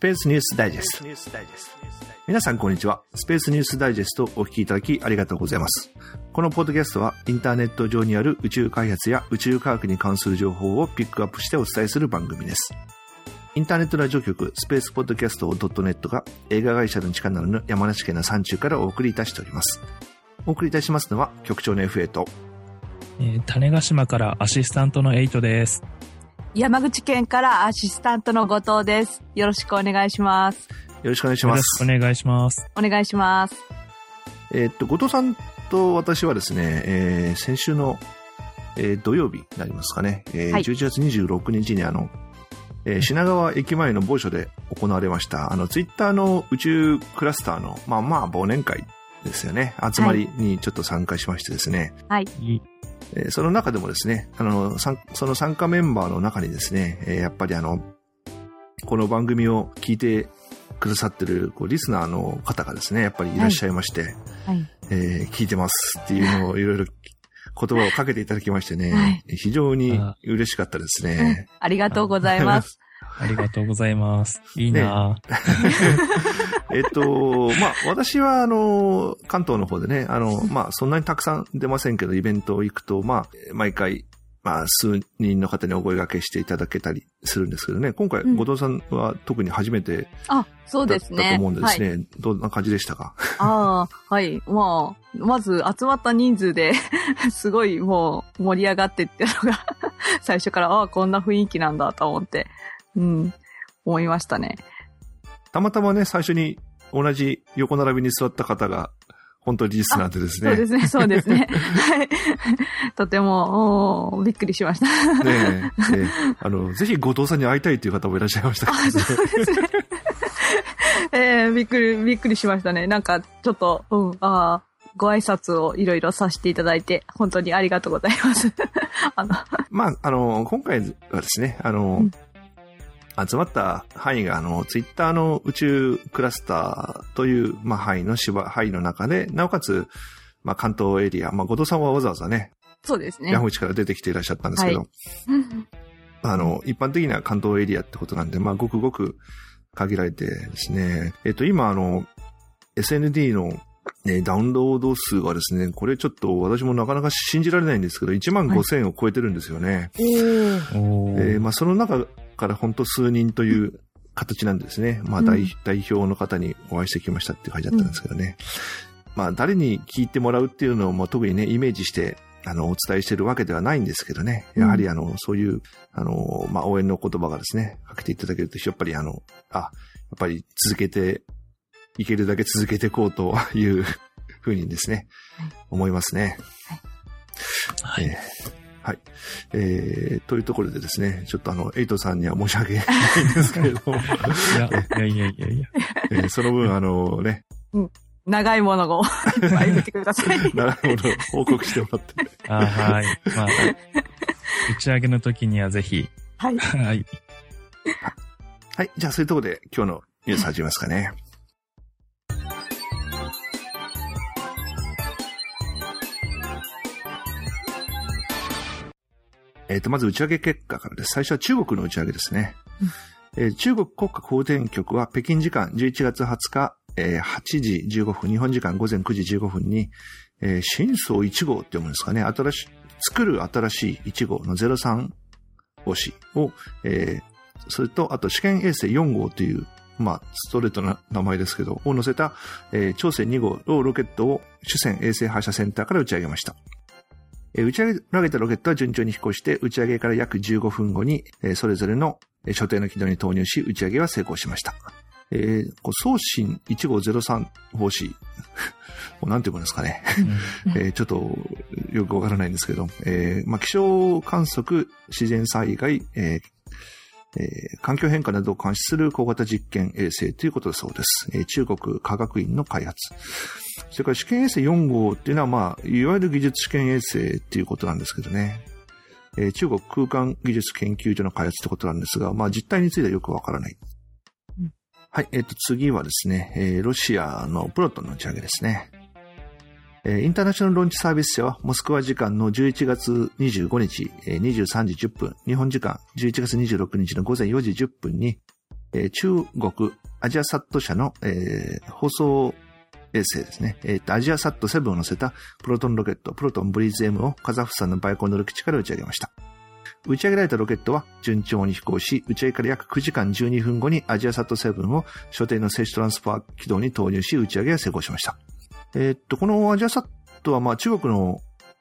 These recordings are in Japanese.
ペースニュースダイジェスト。皆さんこんにちは。スペースニュースダイジェストをお聞きいただきありがとうございます。このポッドキャストはインターネット上にある宇宙開発や宇宙科学に関する情報をピックアップしてお伝えする番組です。インターネットラジオ局スペースポッドキャスト .net が映画会社の力なるの山梨県の山中からお送りいたしております。お送りいたしますのは局長の FA と、 種子島からアシスタントのエイトです。 山口県からアシスタントの後藤です。よろしくお願いします。 よろしくお願いします。 よろしくお願いします。 お願いします。 後藤さんと私はですね、先週の、土曜日になりますかね、はい、11月26日に品川駅前の某所で行われましたツイッターの宇宙クラスターの忘年会ですよね、集まりにちょっと参加しましてですね、はい、その中でもですね、その参加メンバーの中にですね、やっぱりこの番組を聞いてくださってるリスナーの方がですね、やっぱりいらっしゃいまして、はい、聞いてますっていうのをいろいろ言葉をかけていただきましてね、はい、非常に嬉しかったですね。 ありがとうございます。 ありがとうございます。いいな私は関東の方でね、そんなにたくさん出ませんけど、イベント行くと、毎回、数人の方にお声掛けしていただけたりするんですけどね、今回、後藤さんは特に初めてだったと思うんでですね、はい、どんな感じでしたか？ はい。まず集まった人数で、すごいもう盛り上がってっていうのが、最初から、こんな雰囲気なんだと思って、思いましたね。 たまたまね、最初に同じ横並びに座った方が、本当にリスナーでですね。 そうですね。はい。とても、びっくりしました。 ねえ。ぜひ後藤さんに会いたいという方もいらっしゃいましたけどね。 そうですね。びっくりしましたね。なんか、ちょっと、ご挨拶をいろいろさせていただいて、本当にありがとうございます。 今回はですね、集まった範囲がツイッターの宇宙クラスターという範囲の中で、なおかつ関東エリア、後藤さんはわざわざね、 そうですね、 山口から出てきていらっしゃったんですけど、はい、一般的な関東エリアってことなんで、ごくごく限られてですね、今SND のダウンロード数がですね、これちょっと私もなかなか信じられないんですけど、15,000を超えてるんですよね。その中から本当数人という形なんですね。代表の方にお会いしてきましたっていう感じだったんですけどね。誰に聞いてもらうっていうのを特にね、イメージしてお伝えしてるわけではないんですけどね。やはりそういう応援の言葉がですね、かけていただけると、やっぱりやっぱりいけるだけ続けていこうというふうにですね、思いますね。はい。はい。というところでですね、ちょっとエイトさんには申し訳ないんですけれども。いや。その分ね。 長いものをいっぱい入れてください。 長いものを報告してもらって。 はい。打ち上げの時にはぜひ。 はい。 はい。 はい。じゃあそういうところで今日のニュース始めますかね。まず打ち上げ結果からです。最初は中国の打ち上げですね。中国国家航天局は北京時間11月20日、8時15分、日本時間午前9時15分に、神舟1号って読むんですかね。作る新しい1号の03星を、それと、あと試験衛星4号という、ストレートな名前ですけど、を乗せた、長征2号のロケットを主戦衛星発射センターから打ち上げました。打ち上げたロケットは順調に飛行して、打ち上げから約15分後に、それぞれの所定の軌道に投入し、打ち上げは成功しました。送信1503方針、なんていうものですかね。ちょっとよくわからないんですけど、気象観測、自然災害、環境変化などを監視する小型実験衛星ということだそうです。中国科学院の開発。それから試験衛星4号っていうのはいわゆる技術試験衛星っていうことなんですけどね。中国空間技術研究所の開発ってことなんですが、実態についてはよくわからない。はい、次はですね、ロシアのプロトンの打ち上げですね。インターナショナルローンチサービス社はモスクワ時間の11月25日23時10分、日本時間11月26日の午前4時10分に中国アジアサット社の、放送衛星ですね。アジアサット7を乗せたプロトンロケット、プロトンブリーズ M をカザフスタンのバイコノール基地から打ち上げました。打ち上げられたロケットは順調に飛行し、打ち上げから約9時間12分後にアジアサット7を所定の静止トランスファー軌道に投入し、打ち上げが成功しました。このアジアサットは中国の、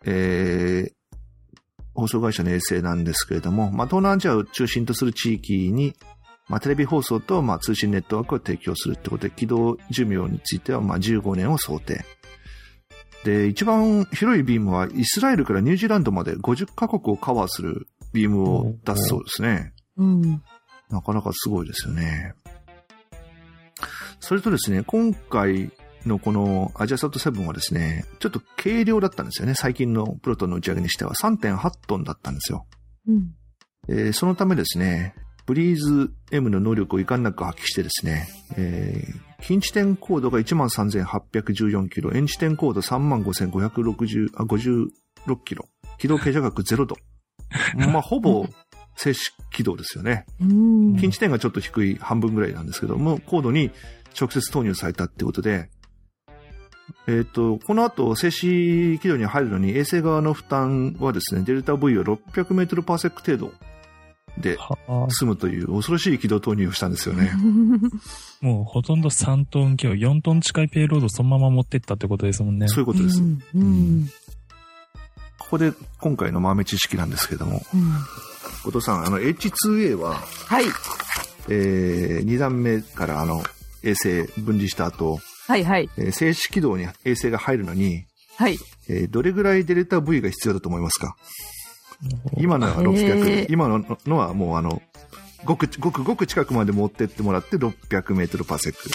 放送会社の衛星なんですけれども、東南アジアを中心とする地域に、テレビ放送と通信ネットワークを提供するってことで、軌道寿命については15年を想定。で、一番広いビームはイスラエルからニュージーランドまで50カ国をカバーするビームを出すそうですね。なかなかすごいですよね。それとですね、今回のこのアジアサット7はですね、ちょっと軽量だったんですよね。最近のプロトンの打ち上げにしては 3.8 トンだったんですよ。そのためですね、ブリーズ M の能力を遺憾なく発揮してですね、近地点高度が 13,814 キロ、遠地点高度 35,556 キロ、軌道傾斜角0度。ほぼ静止軌道ですよね。近地点がちょっと低い半分ぐらいなんですけども、高度に直接投入されたってことで、この後静止軌道に入るのに衛星側の負担はですね、デルタ V は600メートルパーセック程度で済むという恐ろしい軌道投入をしたんですよね。 もうほとんど3トン強、4トン近いペイロードそのまま持ってったってことですもんね。 そういうことです。ここで今回の豆知識なんですけども、後藤さん、H2A は、 はい。 2段目から衛星分離した後、 はいはい。 静止軌道に衛星が入るのに、 はい。 どれぐらいデルタ V が必要だと思いますか？今のは600、今のはもうごく近くまで持ってってもらって600メートルパーセック。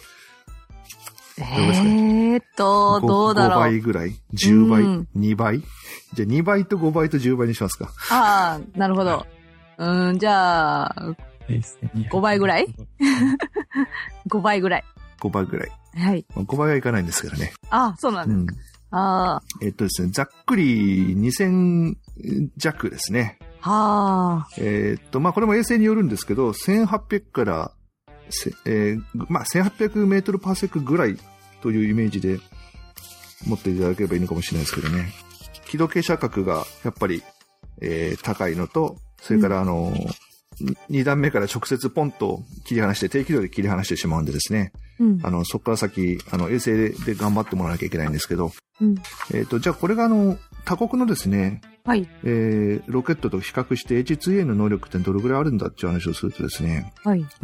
どうだろう。 5倍ぐらい ?10 倍、2倍じゃあ2倍と5倍と10倍にしますか。 ああ、なるほど。じゃあ、5倍ぐらい5倍ぐらい。 5倍ぐらい。 はい。 5倍はいかないんですけどね。 あ、そうなんですか。 ですね、ざっくり2000弱ですね。 はあ。 これも衛星によるんですけど、1800から、1800メートルパーセックぐらいというイメージで持っていただければいいのかもしれないですけどね。軌道傾斜角がやっぱり、高いのと、それから2段目から直接ポンと切り離して、低軌道で切り離してしまうんでですね。そこから先、衛星で頑張ってもらわなきゃいけないんですけど、じゃあこれが他国のですね、 はい。 ロケットと比較して H2A の能力ってどれぐらいあるんだっていう話をするとですね、 はい。 衛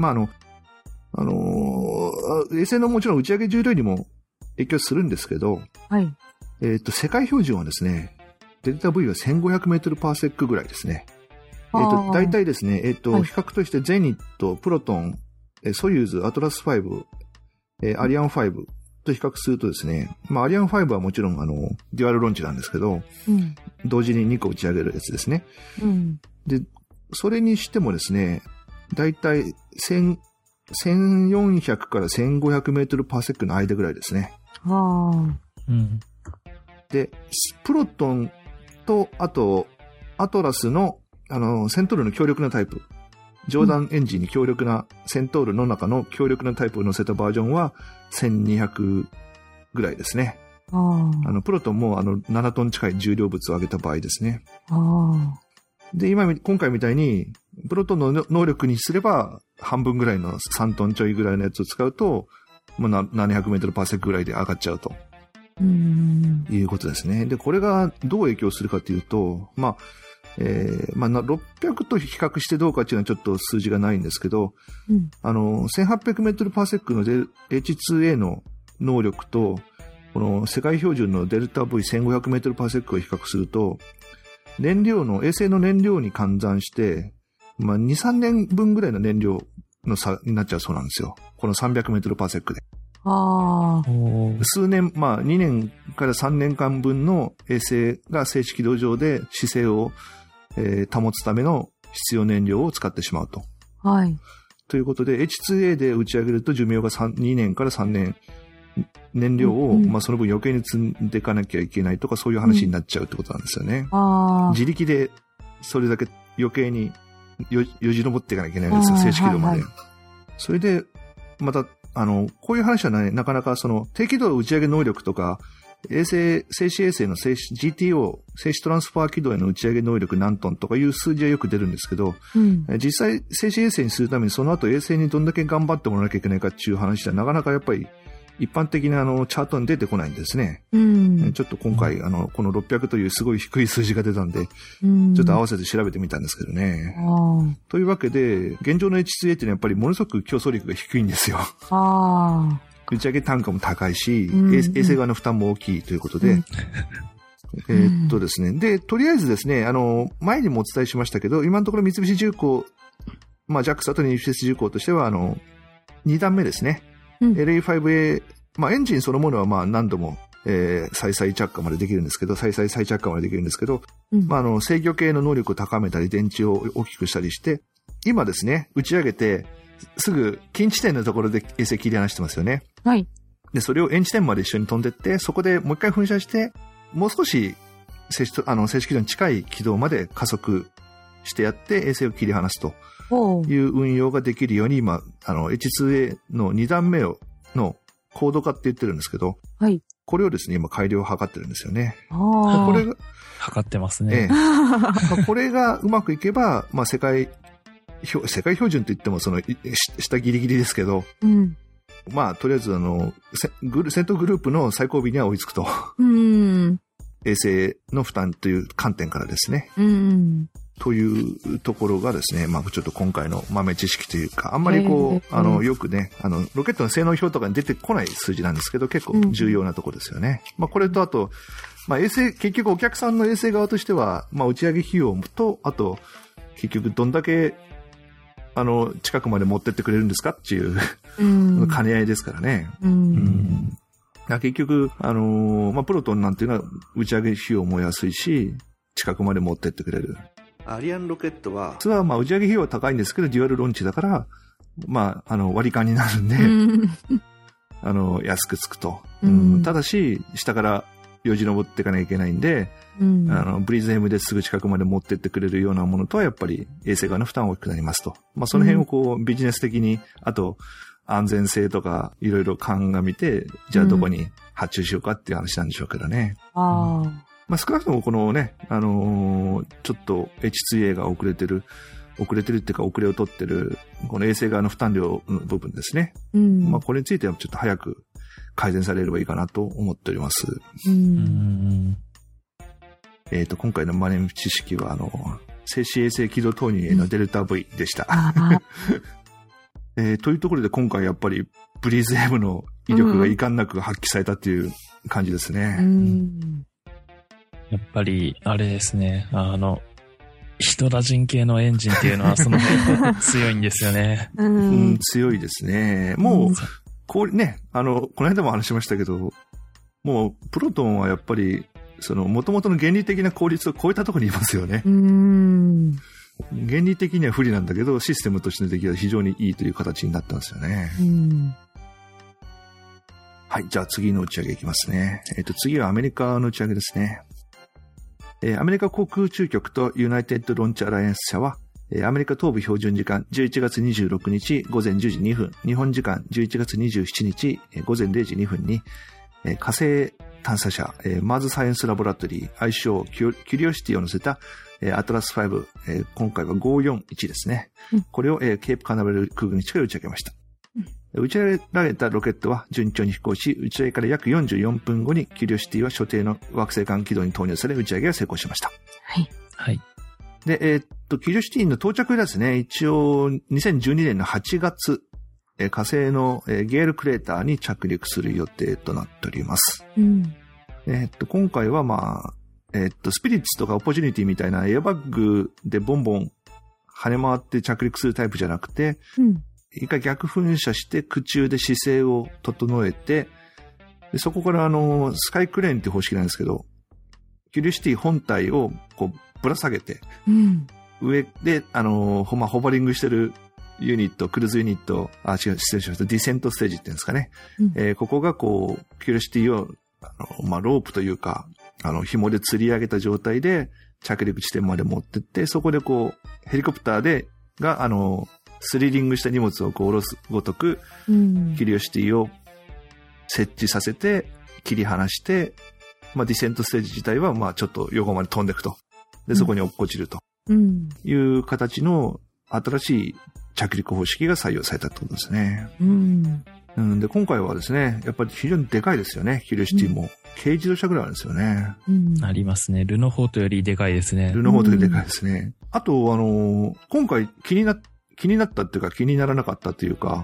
星のもちろん打ち上げ重量にも影響するんですけど、 はい。 世界標準はですね、デルタ V は1500メートルパーセックぐらいですね。大体ですね、比較としてゼニット、プロトン、ソユーズ、アトラス5、アリアン5と比較するとですね、アリアン5はもちろんデュアルロンチなんですけど、同時に2個打ち上げるやつですね。で、それにしてもですね、大体1400から1500メートルパーセックの間ぐらいですね。で、プロトンと、あと、アトラスの、セントールの強力なタイプ。ジョーダンエンジンに強力な、セントールの中の強力なタイプを乗せたバージョンは1200ぐらいですね。プロトンも7トン近い重量物を上げた場合ですね。で、今回みたいに、プロトンの能力にすれば、半分ぐらいの3トンちょいぐらいのやつを使うと、700メートルパーセックぐらいで上がっちゃうと。いうことですね。で、これがどう影響するかというと、600と比較してどうかっていうのはちょっと数字がないんですけど、1800メートルパーセックの H2A の能力と、この世界標準のデルタ V1500 メートルパーセックを比較すると、衛星の燃料に換算して、2、3年分ぐらいの燃料の差になっちゃうそうなんですよ。この300メートルパーセックで。数年、2年から3年間分の衛星が静止軌道上で姿勢を、保つための必要燃料を使ってしまうと。 はい。 ということで、H2A で打ち上げると寿命が2年から3年、燃料を、その分余計に積んでいかなきゃいけないとか、そういう話になっちゃうってことなんですよね。自力でそれだけ余計によじ登っていかなきゃいけないんですよ、静止軌道まで。 それで、また、こういう話はね、なかなか低軌道打ち上げ能力とか、静止衛星のGTO、静止トランスファー軌道への打ち上げ能力何トンとかいう数字はよく出るんですけど、実際静止衛星にするためにその後衛星にどんだけ頑張ってもらわなきゃいけないかっていう話はなかなかやっぱり一般的なチャートに出てこないんですね。ちょっと今回この600というすごい低い数字が出たんで、ちょっと合わせて調べてみたんですけどね。というわけで、現状の H2A っていうのはやっぱりものすごく競争力が低いんですよ。打ち上げ単価も高いし、衛星側の負担も大きいということで、ですね。で、とりあえずですね、前にもお伝えしましたけど、今のところ三菱重工、JAXA と日鉄重工としては、2段目ですね。LA5A、エンジンそのものは何度も、再々着火までできるんですけど、再着火までできるんですけど、制御系の能力を高めたり、電池を大きくしたりして、今ですね、打ち上げて、すぐ近地点のところで衛星切り離してますよね。 はい。 で、それを円地点まで一緒に飛んでって、そこでもう一回噴射して、もう少し静止軌道に近い軌道まで加速してやって衛星を切り離すという運用ができるように今、H2A の2段目の高度化って言ってるんですけど、 はい。これをですね、今改良を図ってるんですよね。 これが、測ってますね。 これがうまくいけば、世界標準といっても下ギリギリですけど、とりあえず戦闘グループの最後尾には追いつくと。衛星の負担という観点からですね。というところがですね、ちょっと今回の豆知識というか、あんまりよくね、ロケットの性能表とかに出てこない数字なんですけど、結構重要なところですよね。これとあと、衛星、結局お客さんの衛星側としては、打ち上げ費用と、あと、結局どんだけ近くまで持ってってくれるんですかっていう兼ね合いですからね。結局、プロトンなんていうのは打ち上げ費用も安いし、近くまで持ってってくれる。アリアンロケットは、実は打ち上げ費用は高いんですけど、デュアルロンチだから、割り勘になるんで、安くつくと。ただし、下からよじ登っていかなきゃいけないんで、ブリーズ M ですぐ近くまで持ってってくれるようなものとはやっぱり衛星側の負担が大きくなりますと。その辺をビジネス的に、あと安全性とかいろいろ鑑みて、じゃあどこに発注しようかっていう話なんでしょうけどね。少なくともこのね、ちょっと H2A が遅れてるっていうか遅れを取ってる、この衛星側の負担量の部分ですね。これについてはちょっと早く改善されればいいかなと思っております。今回のマネ知識は、静止衛星軌道投入へのデルタ V でした。というところで今回やっぱりブリーズ M の威力が遺憾なく発揮されたっていう感じですね。 やっぱり、あれですね、ヒトラジン系のエンジンっていうのはその辺強いんですよね。 強いですね。もう、この間も話しましたけど、もう、プロトンはやっぱり、元々の原理的な効率を超えたところにいますよね。原理的には不利なんだけど、システムとしての出来は非常にいいという形になってますよね。はい、じゃあ次の打ち上げいきますね。次はアメリカの打ち上げですね。アメリカ航空宇宙局とユナイテッドロンチアライアンス社は、アメリカ東部標準時間11月26日午前10時2分、日本時間11月27日午前0時2分に、火星探査車、マーズサイエンスラボラトリー、愛称キュリオシティを乗せた、アトラス5、今回は541ですね。これを、ケープカナベル空軍基地から打ち上げました。打ち上げられたロケットは順調に飛行し、打ち上げから約44分後にキュリオシティは所定の惑星間軌道に投入され、打ち上げが成功しました。 はい。 はい。 で、キュリオシティの到着ですね、一応2012年の8月、火星のゲールクレーターに着陸する予定となっております。今回はスピリッツとかオポチュニティみたいなエアバッグでボンボン跳ね回って着陸するタイプじゃなくて、一回逆噴射して空中で姿勢を整えて、でそこからスカイクレーンっていう方式なんですけど、キュリオシティ本体をこうぶら下げて、上でホバリングしてるユニット、クルーズユニット、失礼しました、ディセントステージっていうんですかね。ここがこう、キュリオシティを、ロープというか、紐で吊り上げた状態で着陸地点まで持ってって、そこでこう、ヘリコプターが、 スリリングした荷物をこう下ろすごとく、キュリオシティを設置させて、切り離して、まあ、ディセントステージ自体は、まあ、ちょっと横まで飛んでいくと。で、そこに落っこちると。いう形の新しい着陸方式が採用されたってことですね。で、今回はですね、やっぱり非常にでかいですよね、キュリオシティも。軽自動車ぐらいあるんですよね。 ありますね。ルノフォートよりでかいですね。 ルノフォートよりでかいですね。あと、今回気になったっていうか気にならなかったっていうか、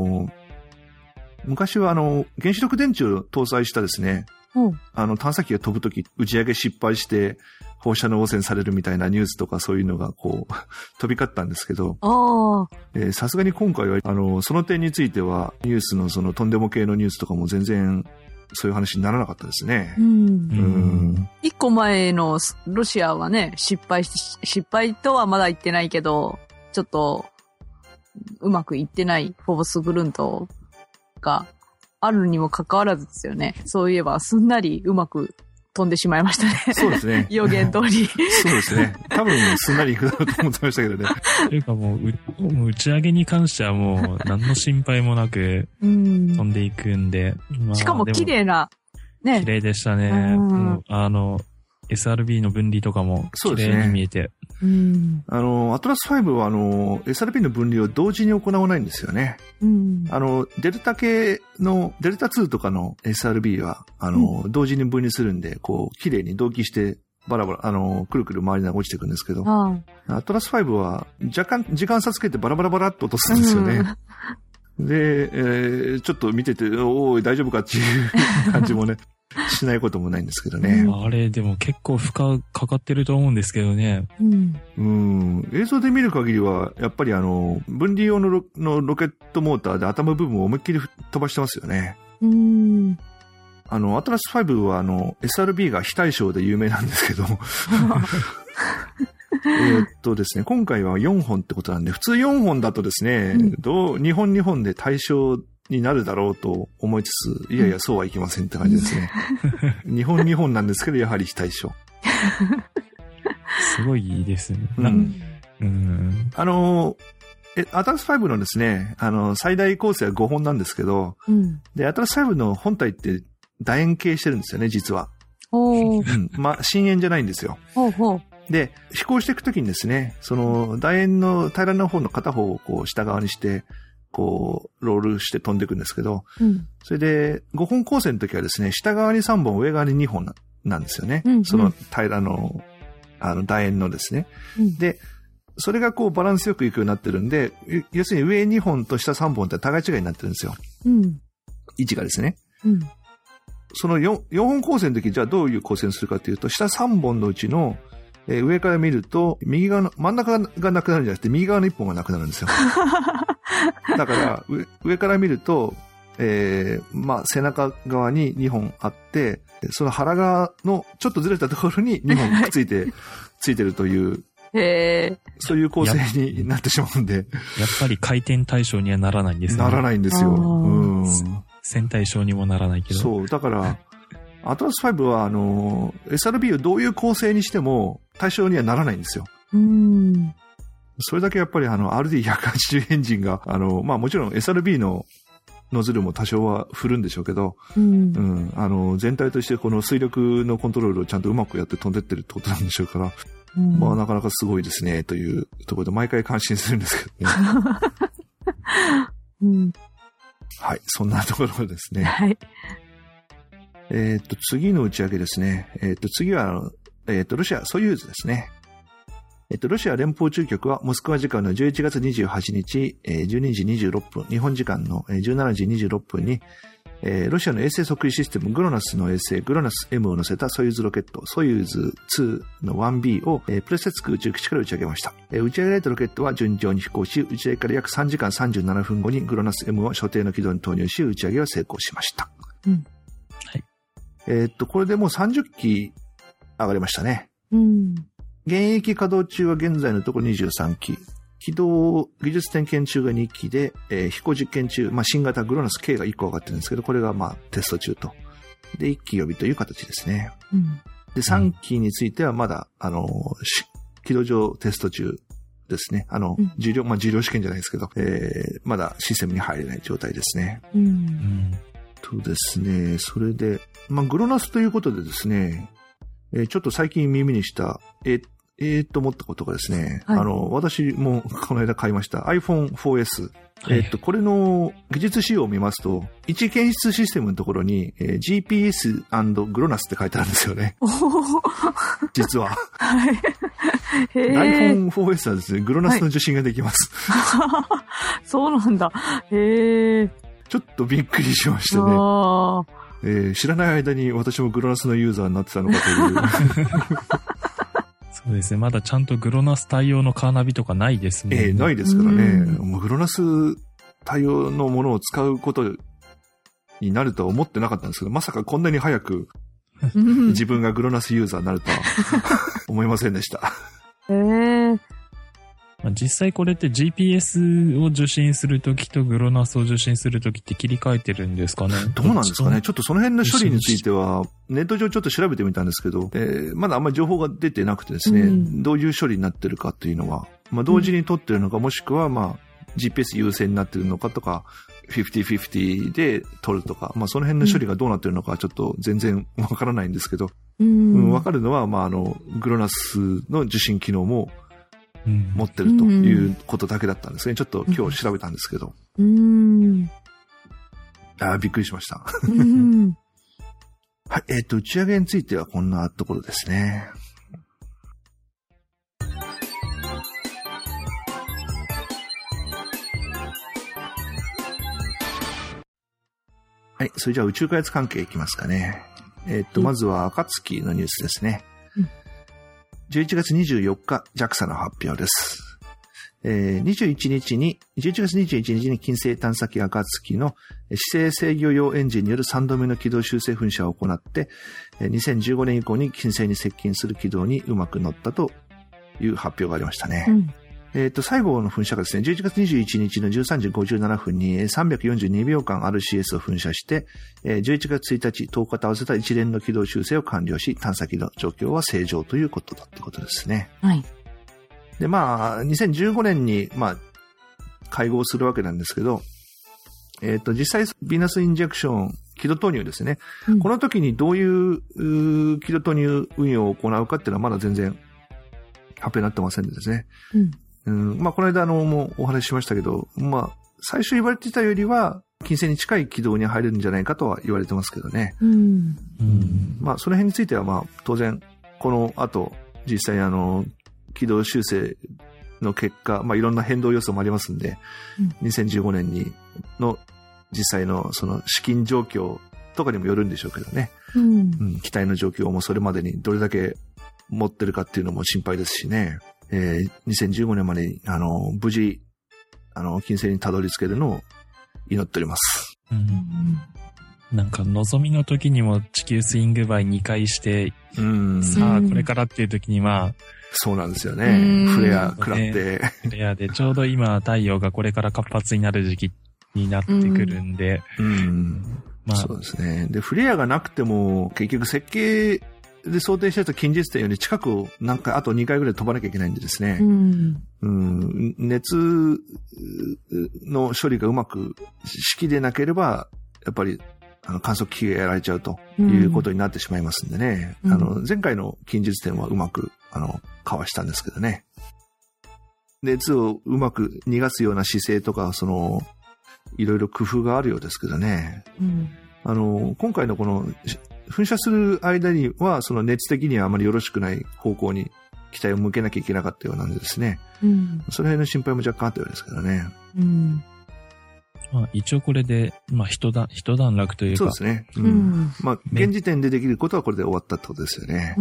昔は原子力電池を搭載したですね、探査機が飛ぶとき打ち上げ失敗して放射能汚染されるみたいなニュースとかそういうのがこう飛び交ったんですけど、さすがに今回はその点についてはニュースのそのとんでも系のニュースとかも全然そういう話にならなかったですね。 一個前のロシアはね、失敗とはまだ言ってないけど、ちょっとうまくいってないフォボスグルントがあるにもかかわらずですよね。そういえばすんなりうまく飛んでしまいましたね。 そうですね。 予言通り。 そうですね。多分すんなりいくだろうと思ってましたけどね。 というかもう打ち上げに関してはもう何の心配もなく飛んでいくんで。 しかも綺麗な、ね。 綺麗でしたね。もうSRB の分離とかも綺麗に見えて。 アトラス5はSRB の分離を同時に行わないんですよね。デルタ系の、デルタ2とかの SRB は、同時に分離するんで、こう、綺麗に同期して、バラバラ、くるくる回りながら落ちていくんですけど、アトラス5は若干時間差つけてバラバラバラっと落とすんですよね。で、ちょっと見てて、おい、大丈夫かっていう感じもね、しないこともないんですけどね。 あれ、でも結構負荷かかってると思うんですけどね。 映像で見る限りは、やっぱり分離用のロケットモーターで頭部分を思いっきり飛ばしてますよね。アトラス5はSRB が非対称で有名なんですけど、ですね、今回は4本ってことなんで、普通4本だとですね、2本で対象になるだろうと思いつつ、いやいや、そうはいきませんって感じですね。2本なんですけど、やはり非対称。 すごいいいですね。 アトラス5のですね、最大構成は5本なんですけど、で、アトラス5の本体って楕円形してるんですよね、実は。まあ、深円じゃないんですよ。で、飛行していくときにですね、その楕円の平らな方の片方をこう下側にして、こう、ロールして飛んでいくんですけど、それで、5本構成の時はですね、下側に3本、上側に2本なんですよね。その平らの、楕円のですね。で、それがこうバランスよくいくようになってるんで、要するに上2本と下3本って互い違いになってるんですよ。位置がですね。その 4本構成の時、じゃあどういう構成にするかというと、下3本のうちの、上から見ると、右側の、真ん中がなくなるんじゃなくて、右側の1本がなくなるんですよ。だから、上から見ると、まあ、背中側に2本あって、その腹側のちょっとずれたところに2本くっついてるという、そういう構成になってしまうんで。 やっぱり回転対象にはならないんですね。 ならないんですよ。 線対象にもならないけど。 そう、だから、アトラス5は、SRB をどういう構成にしても対象にはならないんですよ。それだけやっぱりRD180 エンジンが、まあもちろん SRB のノズルも多少は振るんでしょうけど、全体としてこの水力のコントロールをちゃんとうまくやって飛んでってるってことなんでしょうから、まあなかなかすごいですね、というところで毎回感心するんですけどね。はい、そんなところですね。はい。次の打ち上げですね。次は、ロシア、ソユーズですね。ロシア連邦宇宙局はモスクワ時間の11月28日、12時26分、日本時間の17時26分に、ロシアの衛星測位システムグロナスの衛星グロナス M を乗せたソユーズロケットソユーズ2の 1B を、プレセツク宇宙基地から打ち上げました。打ち上げられたロケットは順調に飛行し、打ち上げから約3時間37分後にグロナス M を所定の軌道に投入し、打ち上げは成功しました。これでもう30機上がりましたね。現役稼働中は現在のところ23機。軌道技術点検中が2機で、飛行実験中、まあ、新型グロナス K が1個上がってるんですけど、これがまあテスト中と。で、1機予備という形ですね。で、3機についてはまだ、軌道上テスト中ですね。重量試験じゃないですけど、まだシステムに入れない状態ですね。とですね、それで、グロナスということでですね、ちょっと最近耳にした、と思ったことがですね、はい、私もこの間買いました iPhone 4S。これの技術仕様を見ますと、位置検出システムのところに、GPS& グロナスって書いてあるんですよね。実は。はい。iPhone 4S はですね、グロナスの受信ができます。はい、 そうなんだ。へー。 ちょっとびっくりしましたね。知らない間に私もグロナスのユーザーになってたのかという。 そうですね。まだちゃんとグロナス対応のカーナビとかないですもんね。 ないですからね。もうグロナス対応のものを使うことになるとは思ってなかったんですけど、まさかこんなに早く自分がグロナスユーザーになるとは思いませんでした。 実際これって GPS を受信するときとグロナスを受信するときって切り替えてるんですかね。 どうなんですかね。ちょっとその辺の処理についてはネット上ちょっと調べてみたんですけど、まだあんまり情報が出てなくてですね、どういう処理になってるかっていうのは、同時に取ってるのか、もしくはGPS 優先になってるのかとか、50-50で取るとか、その辺の処理がどうなってるのかちょっと全然わからないんですけど、わかるのは、グロナスの受信機能も持ってるということだけだったんですね。ちょっと今日調べたんですけど。びっくりしました。はい、打ち上げについてはこんなところですね。はい、それじゃあ宇宙開発関係いきますかね。まずは暁のニュースですね。11月24日、JAXA の発表です。11月21日に金星探査機暁の姿勢制御用エンジンによる3度目の軌道修正噴射を行って、2015年以降に金星に接近する軌道にうまく乗ったという発表がありましたね。最後の噴射がですね、11月21日の13時57分に342秒間 RCS を噴射して、11月1日、10日と合わせた一連の軌道修正を完了し、探査機の状況は正常ということだってことですね。はい。で、2015年に、会合するわけなんですけど、実際、ヴィーナスインジェクション、軌道投入ですね。この時にどういう軌道投入運用を行うかっていうのはまだ全然発表になってませんでですね。この間もうお話ししましたけど、最初言われていたよりは、金星に近い軌道に入れるんじゃないかとは言われてますけどね。その辺については当然、この後、実際軌道修正の結果、いろんな変動要素もありますんで、2015年の実際のその資金状況とかにもよるんでしょうけどね。機体の状況もそれまでにどれだけ持ってるかっていうのも心配ですしね。2015年までに、無事、金星にたどり着けるのを祈っております。 なんか、望みの時にも地球スイングバイ2回して、さあ、これからっていう時にそうなんですよね。フレア食らって。 フレアで、ちょうど今、太陽がこれから活発になる時期になってくるんで。 そうですね。で、フレアがなくても、結局設計、で、想定してた近日点より近くをあと2回ぐらい飛ばなきゃいけないんでですね。熱の処理がうまく式でなければ、やっぱり、観測機がやられちゃうということになってしまいますんでね。前回の近日点はうまく、かわしたんですけどね。熱をうまく逃がすような姿勢とか、いろいろ工夫があるようですけどね。今回のこの、噴射する間には、その熱的にはあまりよろしくない方向に機体を向けなきゃいけなかったようなんでですね。その辺の心配も若干あったようですけどね。 一応これで、一段落というか。 そうですね。現時点でできることはこれで終わったってことですよね。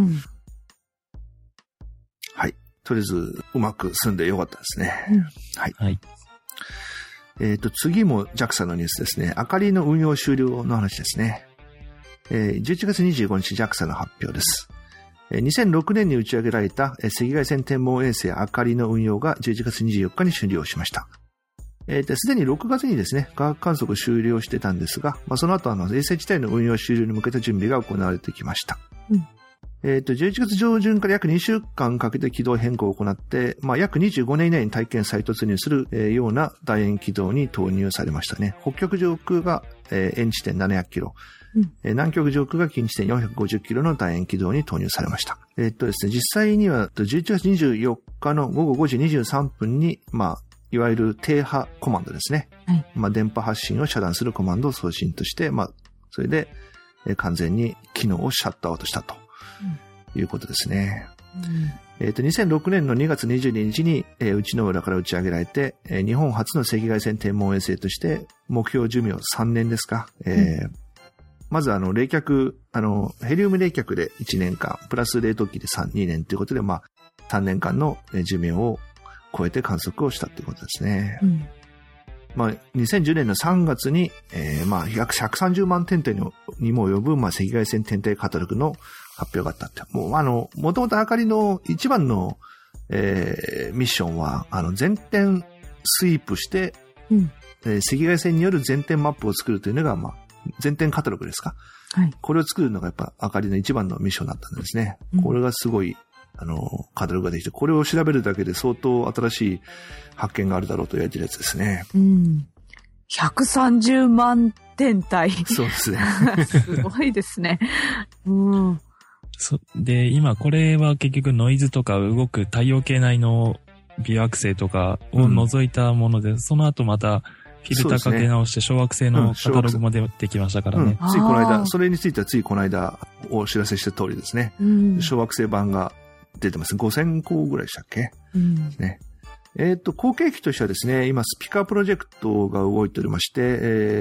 はい。とりあえず、うまく済んでよかったですね。はい。次も JAXA のニュースですね。明かりの運用終了の話ですね。11月25日 JAXA の発表です。2006年に打ち上げられた赤外線天文衛星明かりの運用が11月24日に終了しました。すでに6月にですね、科学観測終了してたんですが、その後衛星自体の運用終了に向けた準備が行われてきました。 11月上旬から約2週間かけて軌道変更を行って、約25年以内に大気圏再突入する、ような楕円軌道に投入されましたね。北極上空が、円地点700キロ。南極上空が近地点450キロの楕円軌道に投入されました。ですね、実際には11月24日の午後5時23分に、いわゆる低波コマンドですね。はい、電波発信を遮断するコマンドを送信として、それで、完全に機能をシャットアウトしたということですね。2006年の2月22日に、内之浦から打ち上げられて、日本初の赤外線天文衛星として目標寿命3年ですか。まず冷却、ヘリウム冷却で1年間、プラス冷凍機で2年ということで、3年間の寿命を超えて観測をしたということですね。2010年の3月に、約130万天体にも及ぶ、赤外線天体カタログの発表があったって。もともとあかりの一番の、ミッションは、全天スイープして、赤外線による全天マップを作るというのが、全天カタログですか。はい。これを作るのがやっぱあかりの一番のミッションだったんですね。これがすごい、カタログができて、これを調べるだけで相当新しい発見があるだろうと言われているやつですね。 130万天体。 そうですね。 すごいですね。 で、今これは結局ノイズとか動く太陽系内の微惑星とかを除いたもので、その後また、フィルターかけ直して小惑星のカタログも出てきましたからね。 ついこの間、それについてはついこの間お知らせした通りですね。小惑星版が出てます。5000個ぐらいでしたっけ、ね。後継機としてはですね、今スピカープロジェクトが動いておりまして、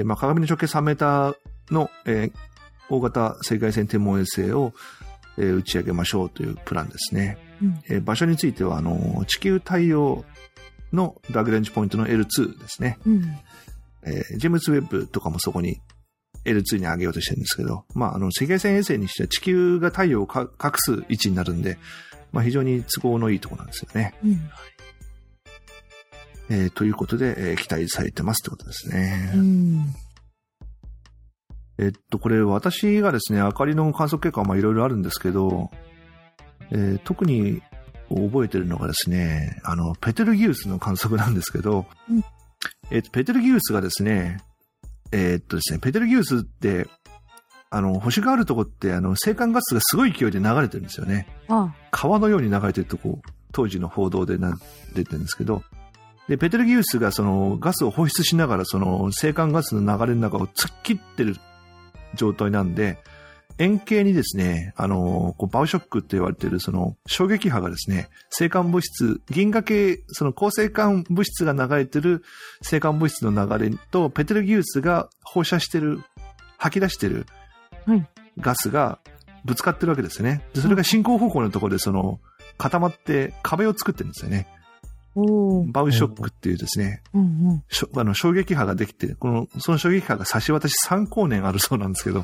鏡の直径3メーターの、大型赤外線天文衛星を、打ち上げましょうというプランですね。場所については地球太陽のラグランジポイントの L2 ですね。ジェームズウェッブとかもそこに L2 に上げようとしてるんですけど、赤外線衛星にしては地球が太陽を隠す位置になるんで、非常に都合のいいところなんですよね。ということで、期待されてますってことですね。これ私がですね、あかりの観測結果はいろいろあるんですけど、特に覚えてるのがですね、ペテルギウスの観測なんですけど、ペテルギウスがですね、ペテルギウスって、星があるとこって、青函ガスがすごい勢いで流れてるんですよね。川のように流れてるとこ、当時の報道で出てるんですけど、で、ペテルギウスがそのガスを放出しながら、その青函ガスの流れの中を突っ切ってる状態なんで、円形にですね、バウショックって言われているその衝撃波がですね、青函物質、銀河系、その高青函物質が流れている青函物質の流れと、ペテルギウスが放射してる、吐き出してるガスがぶつかってるわけですよね。で、それが進行方向のところでその固まって壁を作ってるんですよね。バウショックっていうですね、衝撃波ができて、その衝撃波が差し渡し3光年あるそうなんですけど、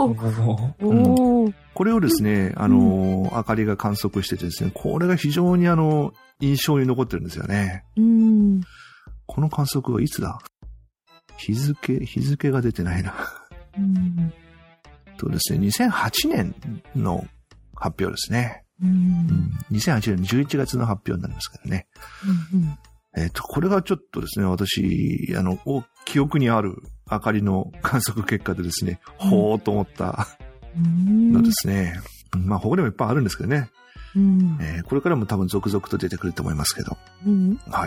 これをですね、あかりが観測しててですね、これが非常に印象に残ってるんですよね。この観測はいつだ？日付が出てないな。とですね、2008年の発表ですね。2008年の11月の発表になりますけどね。これがちょっとですね、私、記憶にあるあかりの観測結果でですね、ほーと思ったのですね。他にもいっぱいあるんですけどね。これからも多分続々と出てくると思いますけど。はい。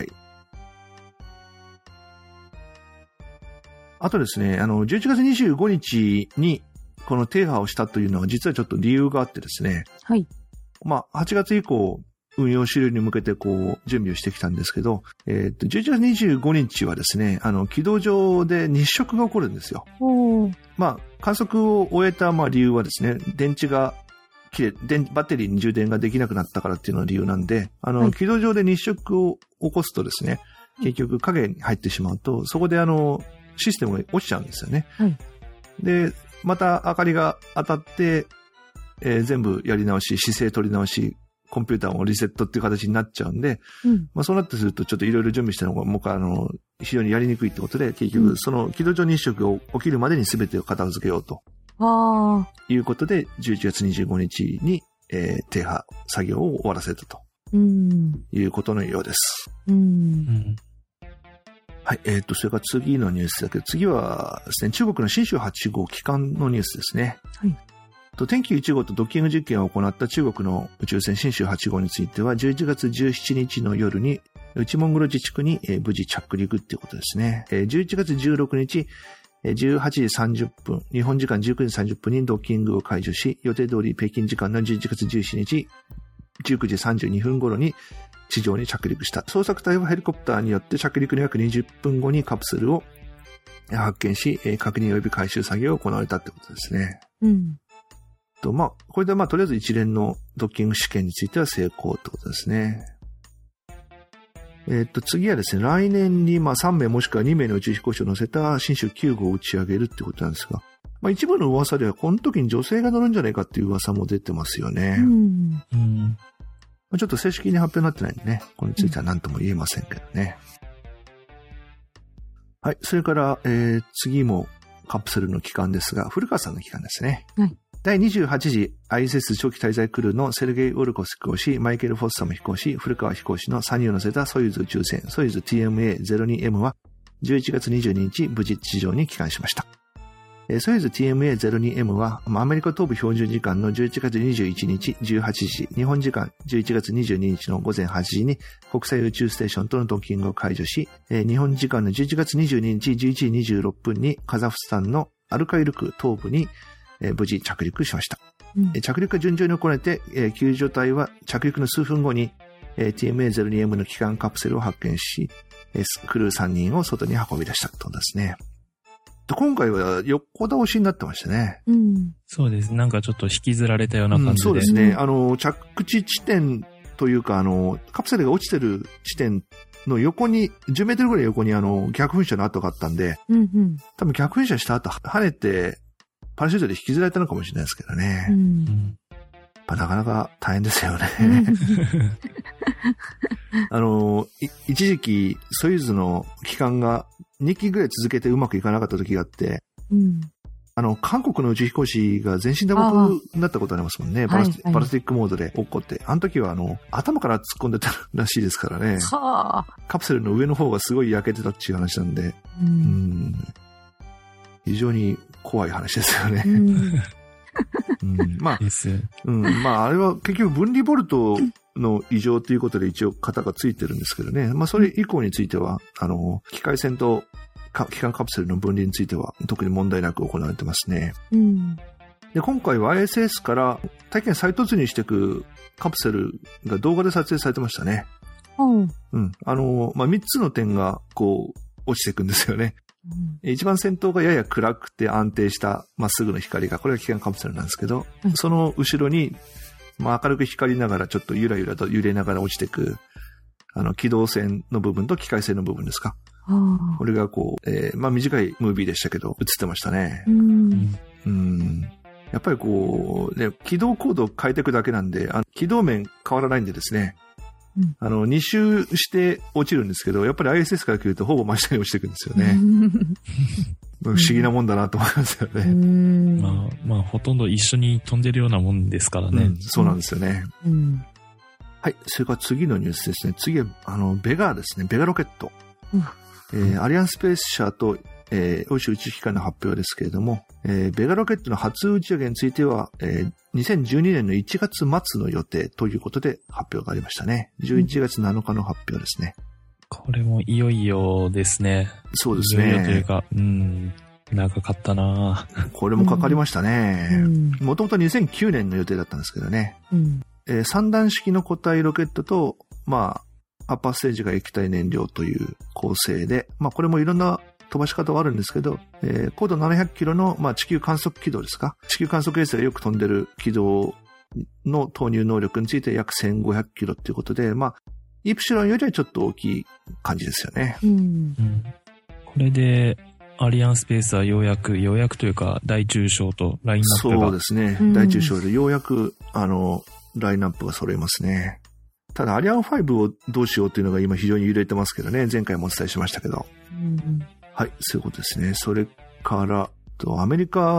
あとですね、11月25日にこの停波をしたというのは実はちょっと理由があってですね。はい。8月以降、運用終了に向けて準備をしてきたんですけど、11月25日はですね、軌道上で日食が起こるんですよ。観測を終えた理由はですね、電池が切れ、バッテリーに充電ができなくなったからっていうのが理由なんで、軌道上で日食を起こすとですね、結局影に入ってしまうと、そこでシステムが落ちちゃうんですよね。で、また明かりが当たって、全部やり直し、姿勢取り直し、コンピューターもリセットっていう形になっちゃうんで、そうなってするとちょっといろいろ準備したのがもう非常にやりにくいってことで、結局その軌道上日食が起きるまでに全てを片付けようということで、11月25日に停波作業を終わらせたということのようです。はい。それから次のニュースだけど、次はですね、中国の神舟8号帰還のニュースですね。はい。天宮1号とドッキング実験を行った中国の宇宙船神舟8号については、11月17日の夜に内モンゴル自治区に無事着陸っていうことですね。11月16日、18時30分、日本時間19時30分にドッキングを解除し、予定通り北京時間の11月17日、19時32分頃に地上に着陸した。捜索隊はヘリコプターによって着陸の約20分後にカプセルを発見し、確認及び回収作業を行われたってことですね。これでとりあえず一連のドッキング試験については成功ってことですね。次はですね、来年に3名もしくは2名の宇宙飛行士を乗せた神舟9号を打ち上げるってことなんですが、一部の噂ではこの時に女性が乗るんじゃないかっていう噂も出てますよね。ちょっと正式に発表になってないんでね、これについては何とも言えませんけどね。はい、それから、次もカプセルの帰還ですが、古川さんの帰還ですね。はい。第28次 ISS 長期滞在クルーのセルゲイ・オルコス飛行士、マイケル・フォッサム飛行士、古川飛行士の3人を乗せたソユーズ宇宙船、ソユーズ TMA-02M は11月22日無事地上に帰還しました。ソユーズ TMA-02M はアメリカ東部標準時間の11月21日18時、日本時間11月22日の午前8時に国際宇宙ステーションとのドッキングを解除し、日本時間の11月22日11時26分にカザフスタンのアルカイルク東部に無事着陸しました。着陸が順調に行われて、救助隊は着陸の数分後に、TMA-02M の帰還カプセルを発見し、クルー3人を外に運び出したということですね。今回は横倒しになってましたね。 そうです。なんかちょっと引きずられたような感じで。 そうですね。着地地点というか、カプセルが落ちてる地点の横に、10メートルぐらい横に逆噴射の跡があったんで、多分逆噴射した後、跳ねて、パラシュートで引きずられたのかもしれないですけどね。なかなか大変ですよね。一時期、ソユーズの帰還が2期ぐらい続けてうまくいかなかった時があって、韓国の宇宙飛行士が全身打撲になったことありますもんね。バラスティックモードで落っこって。あの時は頭から突っ込んでたらしいですからね。カプセルの上の方がすごい焼けてたっていう話なんで。非常に怖い話ですよね。あれは結局分離ボルトの異常ということで一応型がついてるんですけどね。それ以降については、機械船と帰還カプセルの分離については特に問題なく行われてますね。で、今回は ISS から大気圏再突入していくカプセルが動画で撮影されてましたね。3つの点が落ちていくんですよね。一番先頭がやや暗くて安定したまっすぐの光が、これが帰還カプセルなんですけど、その後ろに、明るく光りながらちょっとゆらゆらと揺れながら落ちていく、軌道線の部分と機械線の部分ですか。これが短いムービーでしたけど、映ってましたね。やっぱり軌道高度を変えていくだけなんで、軌道面変わらないんでですね、2周して落ちるんですけど、やっぱり ISS から来るとほぼ真下に落ちていくんですよね。不思議なもんだなと思いますよね。 ほとんど一緒に飛んでるようなもんですからね。 そうなんですよね。はい。それから次のニュースですね。次は、ベガですね。ベガロケット。アリアンスペース社と、欧州宇宙機関の発表ですけれども、ベガロケットの初打ち上げについては、2012年の1月末の予定ということで発表がありましたね。11月7日の発表ですね。 これもいよいよですね。 そうですね。 いよいよというか、長かったな。 これもかかりましたね。もともと2009年の予定だったんですけどね。3段式の固体ロケットと、アッパーステージが液体燃料という構成で、これもいろんな飛ばし方はあるんですけど、高度700キロの、地球観測軌道ですか。地球観測衛星がよく飛んでる軌道の投入能力について約1500キロということで、イプシロンよりはちょっと大きい感じですよね。 これで、アリアンスペースはようやくというか、大中小とラインナップが。 そうですね。大中小でようやく、ラインナップが揃いますね。ただ、アリアン5をどうしようというのが今非常に揺れてますけどね。前回もお伝えしましたけど。はい、そういうことですね。それから、アメリカ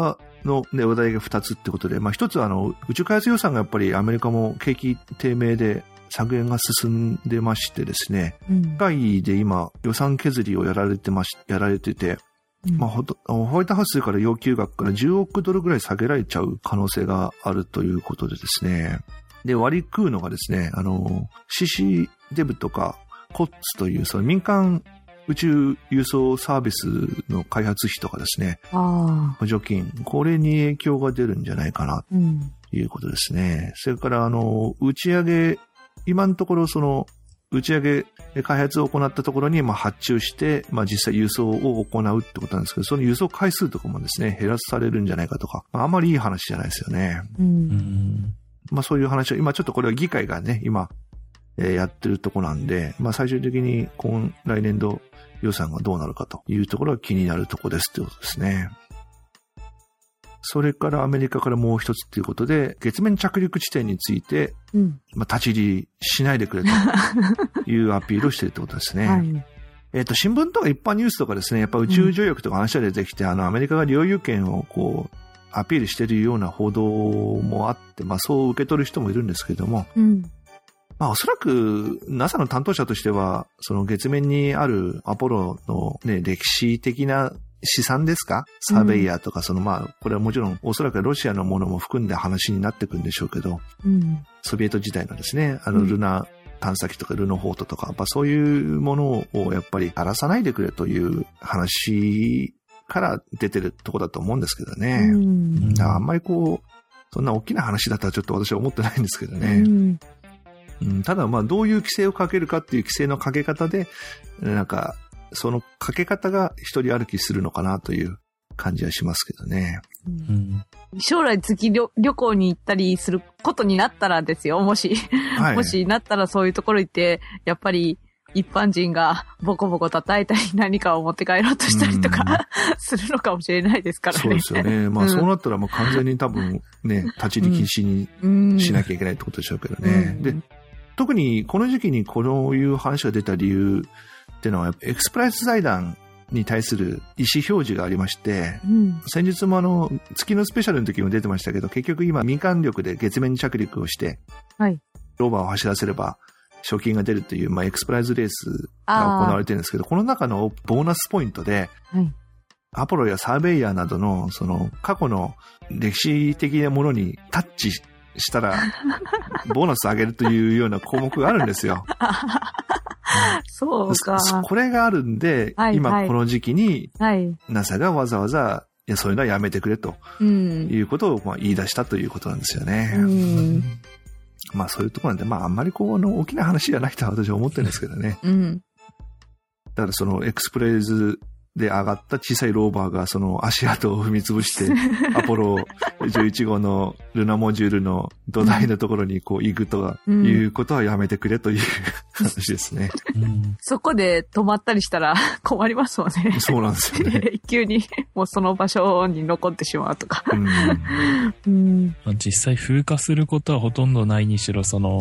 の、ね、話題が2つってことで、まあ一つは宇宙開発予算がやっぱりアメリカも景気低迷で削減が進んでましてですね、世界で今予算削りをやられてて、まあ、ホワイトハウスから要求額から10億ドルぐらい下げられちゃう可能性があるということでですね。で、割り食うのがですね、CC デブとかコッツというその民間宇宙輸送サービスの開発費とかですね、補助金、これに影響が出るんじゃないかなということですね。それから打ち上げ、今のところその打ち上げ開発を行ったところに発注して、実際輸送を行うってことなんですけど、その輸送回数とかもですね、減らされるんじゃないかとか、あんまりいい話じゃないですよね。そういう話を、今ちょっとこれは議会がね、今、やってるとこなんで、最終的に来年度予算がどうなるかというところが気になるところですってことですね。それからアメリカからもう一つということで、月面着陸地点について、立ち入りしないでくれというアピールをしているということですね。新聞とか一般ニュースとかですね、やっぱ宇宙条約とか話が出てきて、アメリカが領有権をアピールしているような報道もあって、そう受け取る人もいるんですけれども、おそらく NASA の担当者としては、その月面にあるアポロのね、歴史的な試算ですか？サーベイヤーとか、これはもちろんおそらくロシアのものも含んで話になってくるんでしょうけど、ソビエト時代のですね、ルナ探査機とかルノフォートとか、そういうものをやっぱり荒らさないでくれという話から出てるところだと思うんですけどね。だからあんまりそんな大きな話だったらちょっと私は思ってないんですけどね。ただどういう規制をかけるかっていう規制のかけ方で、そのかけ方が一人歩きするのかなという感じはしますけどね。 将来月旅行に行ったりすることになったらですよ、もしなったらそういうところ行って、やっぱり一般人がボコボコ叩いたり何かを持って帰ろうとしたりとかするのかもしれないですからね。 そうですよね。そうなったら完全に多分ね、立ち入り禁止にしなきゃいけないってことでしょうけどね。で、特にこの時期にこういう話が出た理由っていうのは、エクスプライス財団に対する意思表示がありまして、先日も月のスペシャルの時も出てましたけど、結局今民間力で月面に着陸をして、ローバーを走らせれば賞金が出るという、エクスプライズレースが行われてるんですけど、この中のボーナスポイントで、アポロやサーベイヤーなどのその過去の歴史的なものにタッチしたらボーナス上げるというような項目があるんですよ。 そうか。 これがあるんで、今この時期に NASA がわざわざそういうのはやめてくれということを言い出したということなんですよね。そういうところなんで、あんまり大きな話じゃないと私は思ってるんですけどね。だからそのエクスプレイズで上がった小さいローバーがその足跡を踏み潰してアポロ11号のルナモジュールの土台のところに行くとかいうことはやめてくれという話ですね。 そこで止まったりしたら困りますもんね。 そうなんですよね。 急にもうその場所に残ってしまうとか。 実際風化することはほとんどないにしろ、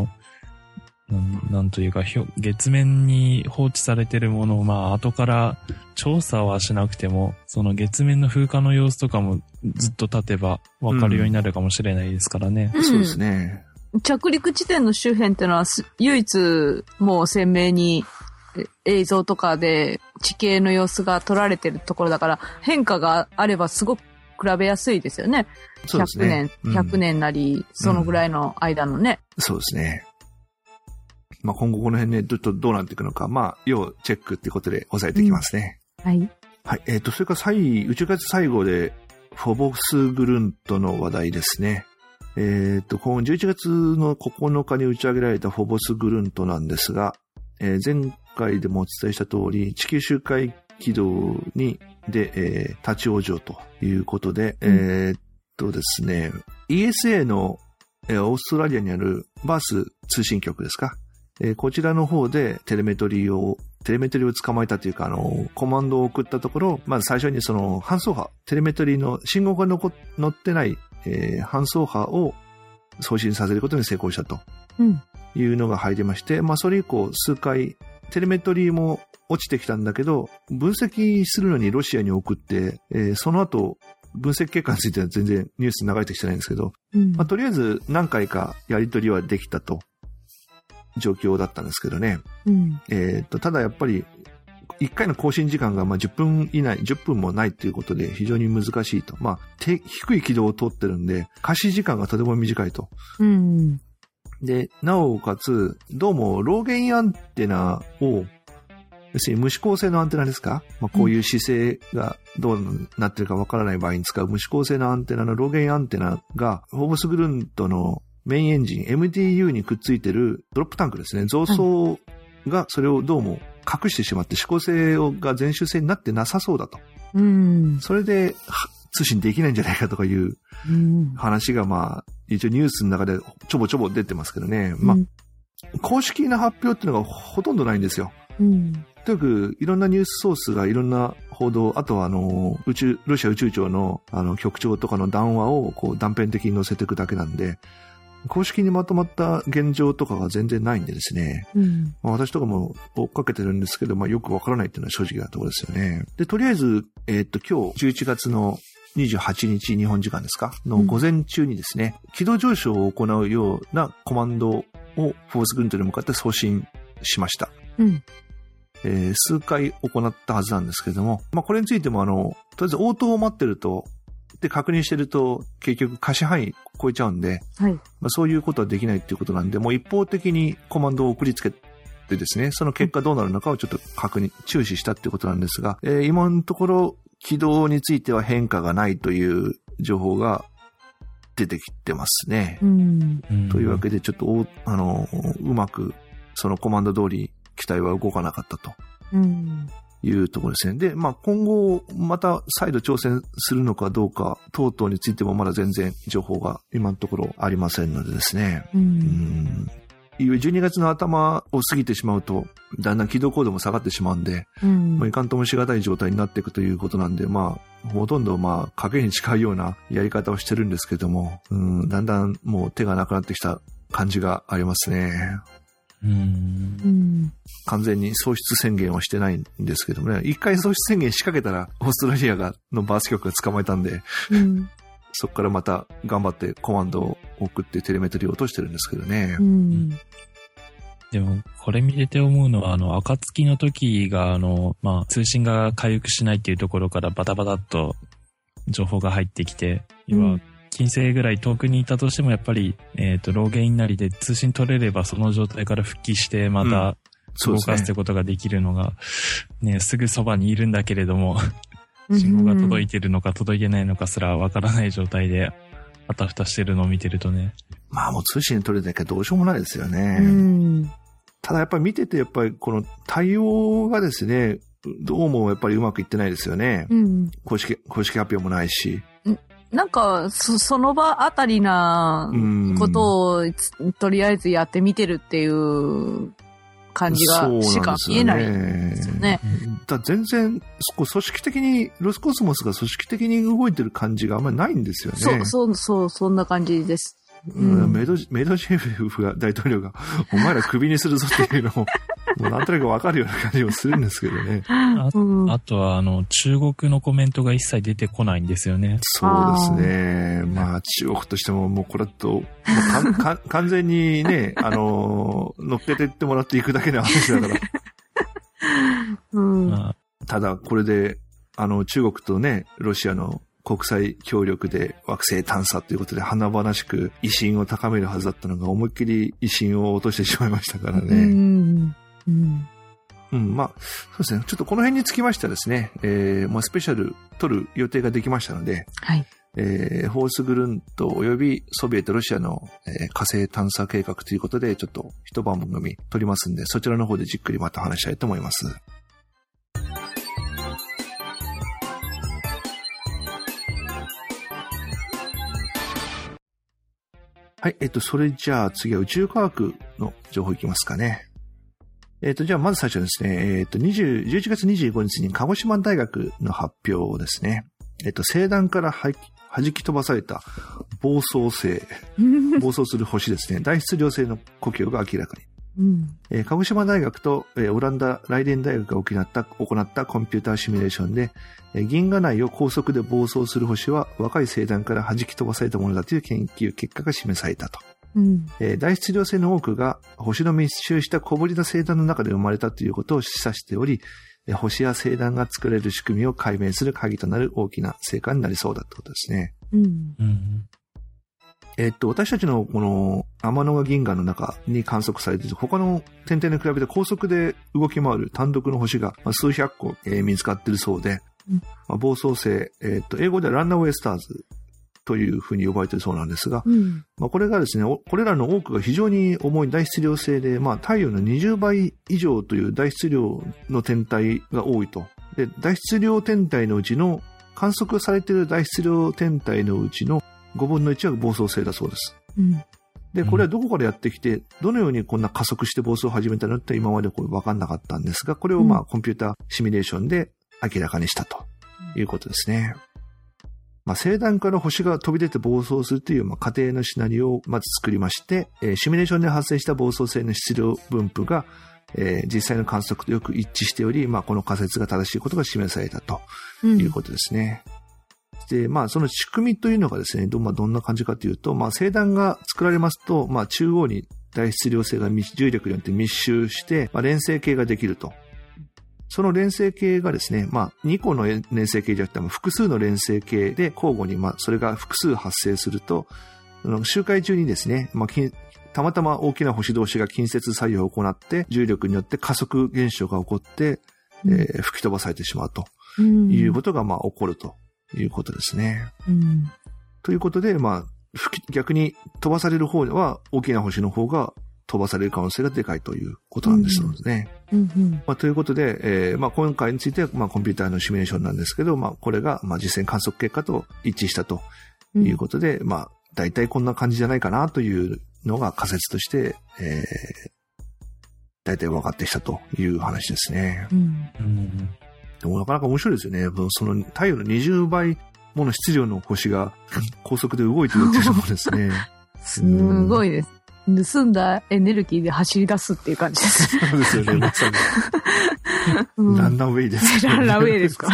なんというか、月面に放置されてるものを、後から調査はしなくても、その月面の風化の様子とかもずっと経てば分かるようになるかもしれないですからね。 そうですね。 着陸地点の周辺っていうのは、唯一もう鮮明に映像とかで地形の様子が撮られてるところだから、変化があればすごく比べやすいですよね。 そうですね。 100年なり、そのぐらいの間のね。 そうですね。今後この辺ね、どうなっていくのか、要チェックっていうことで押さえていきますね。 はい。 はい。それから宇宙開発最後で、フォボスグルントの話題ですね。この11月の9日に打ち上げられたフォボスグルントなんですが、前回でもお伝えした通り、地球周回軌道で、立ち往生ということで、ですね、ESA の、オーストラリアにあるバース通信局ですか。こちらの方でテレメトリを捕まえたというか、コマンドを送ったところ、まず最初にその搬送波、テレメトリの信号が載ってない、搬送波を送信させることに成功したというのが入りまして、それ以降数回テレメトリも落ちてきたんだけど、分析するのにロシアに送って、その後分析結果については全然ニュース流れてきてないんですけど、とりあえず何回かやり取りはできたと、状況だったんですけどね。ただやっぱり、1回の更新時間が10分以内、10分もないということで非常に難しいと。低い軌道を通ってるんで、開始時間がとても短いと。で、なおかつ、どうも、ローゲインアンテナを、要するに無指向性のアンテナですか？こういう姿勢がどうなってるかわからない場合に使う無指向性のアンテナのローゲインアンテナが、フォーブスグルントのメインエンジン MDU にくっついてるドロップタンクですね。増装がそれをどうも隠してしまって指向性が全周性になってなさそうだと。それで通信できないんじゃないかとかいう話が一応ニュースの中でちょぼちょぼ出てますけどね。公式な発表っていうのがほとんどないんですよ。とにかくいろんなニュースソースがいろんな報道、あとはロシア宇宙庁の局長とかの談話を断片的に載せていくだけなんで、公式にまとまった現状とかが全然ないんでですね。私とかも追っかけてるんですけど、よくわからないっていうのは正直なところですよね。で、とりあえず、今日11月の28日日本時間ですかの午前中にですね、軌道上昇を行うようなコマンドをフォースグルントに向かって送信しました。数回行ったはずなんですけれども、これについてもとりあえず応答を待ってると、で確認してると結局可視範囲超えちゃうんで、そういうことはできないっていうことなんで、もう一方的にコマンドを送りつけてですね、その結果どうなるのかをちょっと注視したっていうことなんですが、今のところ軌道については変化がないという情報が出てきてますね。というわけでちょっとうまくそのコマンド通り機体は動かなかったと。いうところですね。で、今後また再度挑戦するのかどうか等々についてもまだ全然情報が今のところありませんのでですね。12月の頭を過ぎてしまうとだんだん軌道高度も下がってしまうんで、いかんともしがたい状態になっていくということなんで、ほとんど賭けに近いようなやり方をしてるんですけども、だんだんもう手がなくなってきた感じがありますね。完全に喪失宣言はしてないんですけどもね。一回喪失宣言仕掛けたらオーストラリアのバース局が捕まえたんで、そこからまた頑張ってコマンドを送ってテレメトリを落としてるんですけどね。 でもこれ見てて思うのは暁の時が通信が回復しないっていうところからバタバタっと情報が入ってきて、今近世ぐらい遠くにいたとしてもやっぱり、ローゲインなりで通信取れればその状態から復帰してまた動かすってことができるのが、すぐそばにいるんだけれども、信号が届いてるのか届いてないのかすらわからない状態であたふたしてるのを見てるとね。 もう通信取れなきゃどうしようもないですよね。ただやっぱり見ててやっぱりこの対応がですね、どうもやっぱりうまくいってないですよね。公式発表もないし。 なんか、その場あたりなことをとりあえずやってみてるっていう感じがしか見えないですよね。 全然、組織的に、ロスコスモスが組織的に動いてる感じがあんまりないんですよね。 そんな感じです。 メドジェフが大統領がお前らクビにするぞっていうのももうなんとなくわかるような感じもするんですけどね。 あとは中国のコメントが一切出てこないんですよね。 そうですね。中国としてももうこれと完全にね乗っけていってもらっていくだけの話だから。ただこれで中国とねロシアの国際協力で惑星探査ということで華々しく威信を高めるはずだったのが思いっきり威信を落としてしまいましたからね。そうですね。ちょっとこの辺につきましてはですね、スペシャル撮る予定ができましたので、フォースグルント及びソビエト、ロシアの、火星探査計画ということでちょっと一晩組撮りますんで、そちらの方でじっくりまた話したいと思います。はい、それじゃあ次は宇宙科学の情報いきますかね。じゃあまず最初ですね、11月25日に鹿児島大学の発表ですね。星団から弾き飛ばされた暴走する星ですね。大質量星の故郷が明らかに。 鹿児島大学とオランダライデン大学が行ったコンピューターシミュレーションで、銀河内を高速で暴走する星は若い星団から弾き飛ばされたものだという研究結果が示されたと。大質量星の多くが星の密集した小ぶりな星団の中で生まれたということを示唆しており、星や星団が作られる仕組みを解明する鍵となる大きな成果になりそうだってことですね。私たちのこの天の川銀河の中に観測されている他の天体に比べて高速で動き回る単独の星が数百個見つかっているそうで、暴走星、英語ではランナーウェイスターズというふうに呼ばれているそうなんですが、これがですね、これらの多くが非常に重い大質量星で、太陽の20倍以上という大質量の天体が多いと。で、大質量天体のうちの観測されている大質量天体のうちの5分の1は暴走星だそうです。で、これはどこからやってきて、どのようにこんな加速して暴走を始めたのって今までこれ分かんなかったんですが、これをコンピューターシミュレーションで明らかにしたということですね。星団から星が飛び出て暴走するという仮定のシナリオをまず作りまして、シミュレーションで発生した暴走星の質量分布が、実際の観測とよく一致しており、この仮説が正しいことが示されたということですね。で、その仕組みというのがですね、どんな感じかというと、星団が作られますと、中央に大質量星が重力によって密集して、連星系ができると。その連星系がですね、2個の連星系じゃなくても複数の連星系で交互にそれが複数発生すると、周回中にですね、たまたま大きな星同士が近接作用を行って重力によって加速現象が起こって、吹き飛ばされてしまうということが起こるということですね。ということで、逆に飛ばされる方は大きな星の方が飛ばされる可能性がでかいということなんですのでね。ということで、今回については、コンピューターのシミュレーションなんですけど、これが、実際観測結果と一致したということで、大体こんな感じじゃないかなというのが仮説として、大体分かってきたという話ですね。でもなかなか面白いですよね。その太陽の20倍もの質量の星が高速で動いてるっていうのもですね。 すごいです。盗んだエネルギーで走り出すっていう感じです。 そうですよね、まさに。ランナーウェイですね。 ランナーウェイですか。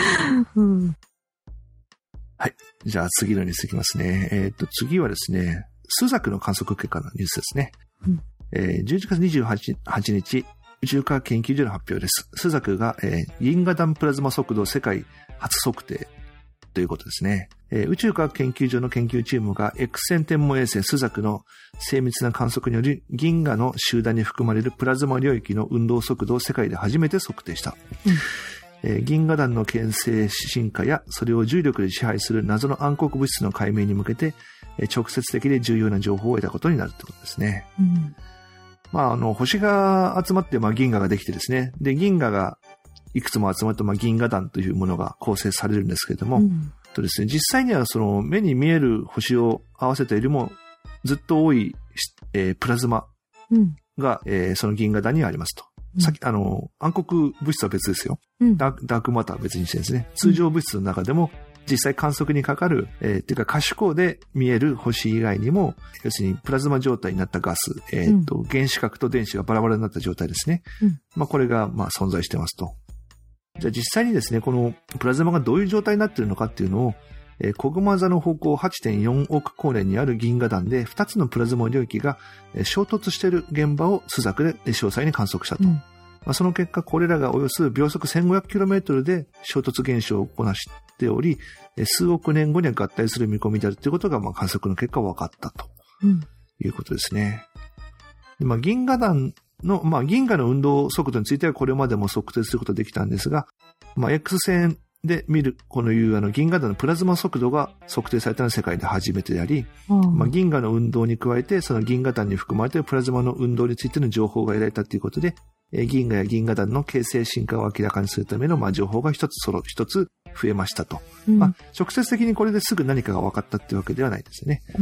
はい。じゃあ次のニュースいきますね。次はですね、スザクの観測結果のニュースですね。11月28日、宇宙科学研究所の発表です。スザクが、銀河団プラズマ速度世界初測定ということですね。宇宙科学研究所の研究チームが X 線天文衛星スザクの精密な観測により銀河の集団に含まれるプラズマ領域の運動速度を世界で初めて測定した。銀河団の形成進化やそれを重力で支配する謎の暗黒物質の解明に向けて直接的で重要な情報を得たことになるということですね。星が集まって銀河ができてですね。で、銀河がいくつも集まると銀河団というものが構成されるんですけれども、とですね、実際にはその目に見える星を合わせたよりもずっと多い、プラズマが、その銀河団にはありますと。さっき、暗黒物質は別ですよ。ダークマターは別にしてですね。通常物質の中でも実際観測にかかる、っていうか可視光で見える星以外にも、要するにプラズマ状態になったガス、原子核と電子がバラバラになった状態ですね。これが存在してますと。じゃあ実際にですね、このプラズマがどういう状態になっているのかっていうのを、小熊座の方向 8.4 億光年にある銀河団で2つのプラズマ領域が衝突している現場をスザクで詳細に観測したと。その結果、これらがおよそ秒速 1500km で衝突現象をこなしており、数億年後には合体する見込みであるということが観測の結果分かったということですね。で銀河団の、銀河の運動速度についてはこれまでも測定することができたんですが、X 線で見る、このいう銀河団のプラズマ速度が測定されたのは世界で初めてであり、銀河の運動に加えて、その銀河団に含まれているプラズマの運動についての情報が得られたということで、銀河や銀河団の形成進化を明らかにするための情報が一つ増えましたと。直接的にこれですぐ何かが分かったっていうわけではないですね。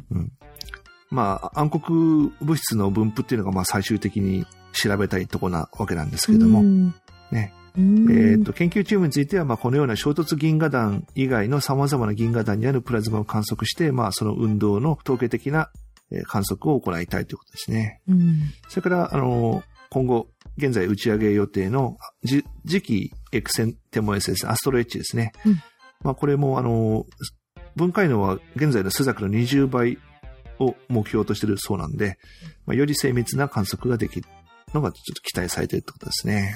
暗黒物質の分布っていうのが最終的に調べたいところなわけなんですけれども、ね。研究チームについては、このような衝突銀河団以外の様々な銀河団にあるプラズマを観測して、その運動の統計的な、 観測を行いたいということですね。それから、今後、現在打ち上げ予定の次期エクセンテモ衛星ですね、アストロエッジですね。これも、分解能は現在のスザクの20倍を目標としているそうなんで、より精密な観測ができるのがちょっと期待されているということですね。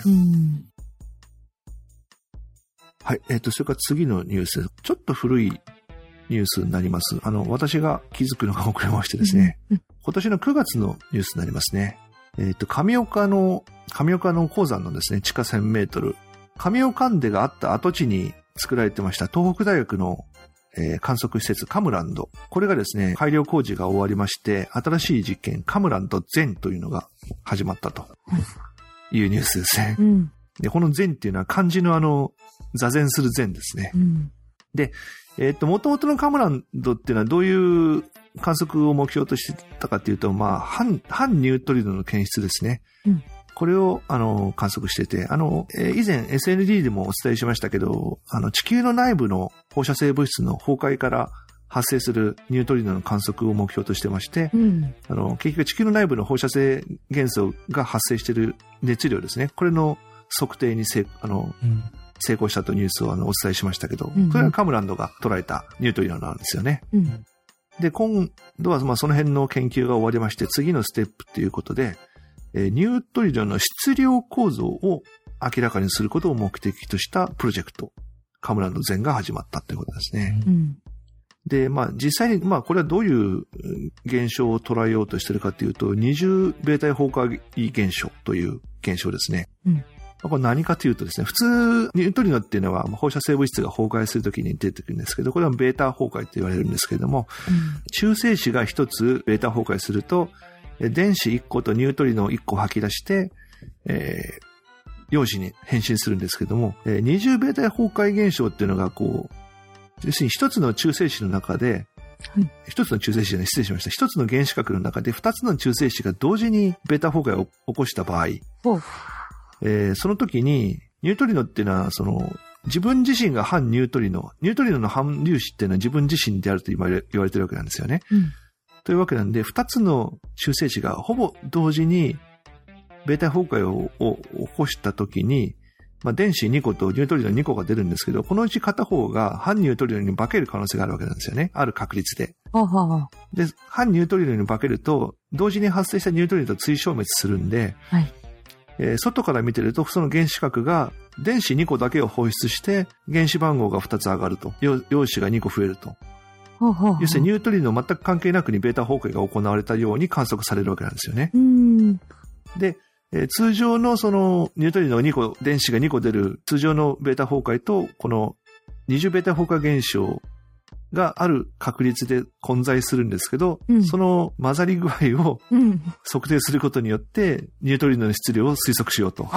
はい。それから次のニュースです。ちょっと古いニュースになります。私が気づくのが遅れましてですね。今年の9月のニュースになりますね。神岡の鉱山のですね、地下1000メートル。神岡ンデがあった跡地に作られてました東北大学の、観測施設カムランド。これがですね、改良工事が終わりまして、新しい実験カムランド全というのが始まったというニュースですね。で、この禅っていうのは漢字の座禅する禅ですね。で、元々のカムランドっていうのはどういう観測を目標としてたかっていうと、反ニュートリノの検出ですね。これを、観測してて、以前 SND でもお伝えしましたけど、地球の内部の放射性物質の崩壊から発生するニュートリノの観測を目標としてまして、結局地球の内部の放射性元素が発生している熱量ですね。これの測定に成功したというニュースをお伝えしましたけど、それはカムランドが捉えたニュートリノなんですよね。で、今度はその辺の研究が終わりまして、次のステップということで、ニュートリノの質量構造を明らかにすることを目的としたプロジェクト、カムランド全が始まったということですね。で、実際に、これはどういう現象を捉えようとしているかというと、二重ベータ崩壊現象という現象ですね。これ何かというとですね、普通、ニュートリノっていうのは放射性物質が崩壊するときに出てくるんですけど、これはベータ崩壊と言われるんですけれども、中性子が一つベータ崩壊すると、電子1個とニュートリノを1個吐き出して、陽子に変身するんですけども、二重ベータ崩壊現象っていうのが要するに一つの中性子の中で、一つの中性子じゃない、失礼しました。一つの原子核の中で二つの中性子が同時にベータ崩壊を起こした場合、その時に、ニュートリノっていうのは、自分自身が反ニュートリノの反粒子っていうのは自分自身であると言われてるわけなんですよね。というわけなんで、二つの中性子がほぼ同時にベータ崩壊を起こした時に、電子2個とニュートリノ2個が出るんですけど、このうち片方が反ニュートリノに化ける可能性があるわけなんですよね。ある確率で。で、反ニュートリノに化けると、同時に発生したニュートリノと追消滅するんで、外から見てると、その原子核が電子2個だけを放出して、原子番号が2つ上がると。陽子が2個増えると。要するにニュートリノ全く関係なくにベータ崩壊が行われたように観測されるわけなんですよね。で、通常のそのニュートリノ2個、電子が2個出る通常のベータ崩壊と、この二重ベータ崩壊現象がある確率で混在するんですけど、その混ざり具合を測定することによって、ニュートリノの質量を推測しようと。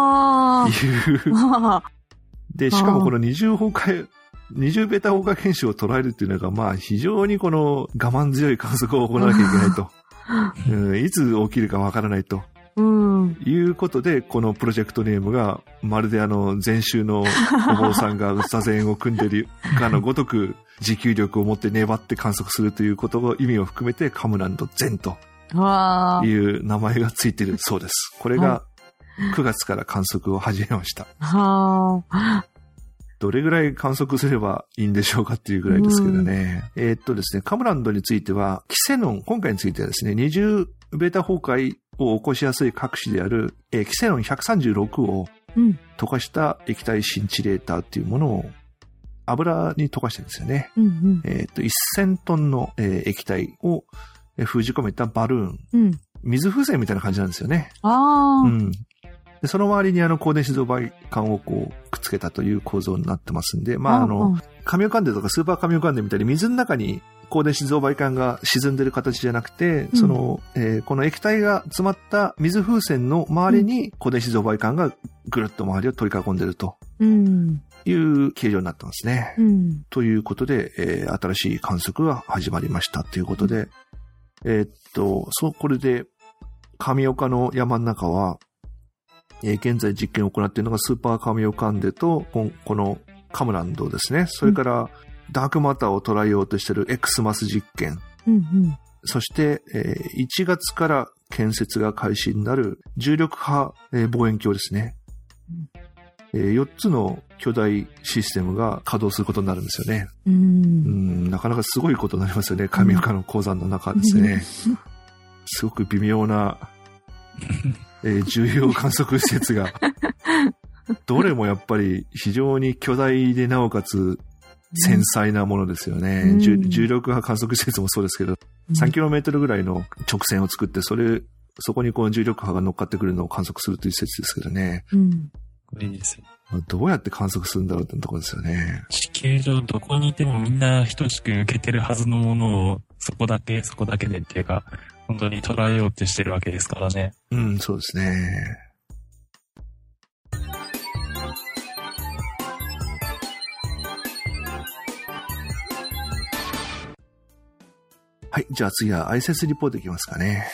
で、しかもこの二重ベータ崩壊現象を捉えるっていうのが、非常に我慢強い観測を行わなきゃいけないと。いつ起きるかわからないと。いうことで、このプロジェクトネームが、まるで禅宗のお坊さんが座禅を組んでいるかのごとく、持久力を持って粘って観測するということの意味を含めて、カムランド禅という名前がついているそうです。これが9月から観測を始めました。どれぐらい観測すればいいんでしょうかっていうぐらいですけどね。ですね、カムランドについては、キセノン、今回についてはですね、二重ベータ崩壊を起こしやすい核子である、キセノン136を溶かした液体シンチレーターっていうものを油に溶かしてるんですよね。1000トンの、液体を封じ込めたバルーン。水風船みたいな感じなんですよね。でその周りに高電子増倍管をくっつけたという構造になってますんで、神岡ンデとかスーパー神岡ンデみたいに水の中に高電子増倍管が沈んでる形じゃなくて、この液体が詰まった水風船の周りに高電子増倍管がぐるっと周りを取り囲んでるという形状になってますね。ということで、新しい観測が始まりましたということで、これで神岡の山の中は、現在実験を行っているのがスーパー神岡ンデと、このカムランドですね。それから、ダークマターを捉えようとしている X マス実験。 そして、1月から建設が開始になる重力波、望遠鏡ですね。4つの巨大システムが稼働することになるんですよね。なかなかすごいことになりますよね。神岡の鉱山の中ですね。すごく微妙な、重要観測施設が、どれもやっぱり非常に巨大でなおかつ繊細なものですよね。重力波観測施設もそうですけど、3km ぐらいの直線を作って、そこにこの重力波が乗っかってくるのを観測するという施設ですけどね。 いいですよ。 どうやって観測するんだろうってところですよね。 地球上どこにいてもみんな等しく受けてるはずのものをそこだけでっていうか、本当に捉えようってしてるわけですからね。 そうですね。はい。じゃあ次は ISS リポートいきますかね。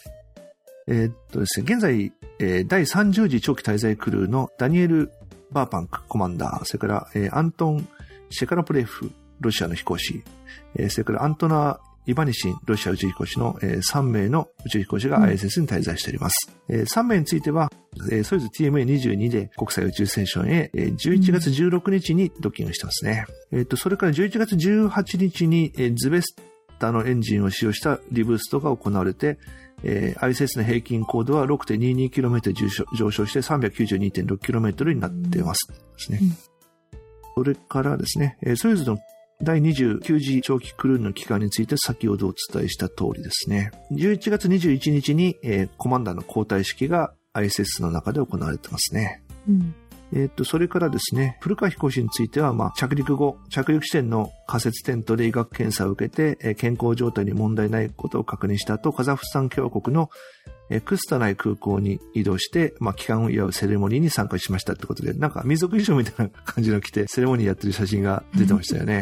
ですね、現在、第30次長期滞在クルーのダニエル・バーパンクコマンダー、それから、アントン・シェカラプレフ、ロシアの飛行士、それからアントナ・イバニシン、ロシア宇宙飛行士の、3名の宇宙飛行士が ISS に滞在しております。3名については、ソユズ TMA22 で国際宇宙ステーションへ、11月16日にドッキングしてますね。それから11月18日に、ズベスタのエンジンを使用したリブーストが行われて、ISS の平均高度は 6.22km 上昇して 392.6km になっています。ですね。それからですね、ソユーズの第29次長期クルーの期間について先ほどお伝えした通りですね。11月21日に、コマンダーの交代式が ISS の中で行われてますね。それからですね、古川飛行士については、着陸後、着陸地点の仮設テントで医学検査を受けて、健康状態に問題ないことを確認した後、カザフスタン共和国のクスタナイ空港に移動して、帰還を祝うセレモニーに参加しましたってことで、なんか民族衣装みたいな感じの着て、セレモニーやってる写真が出てましたよね。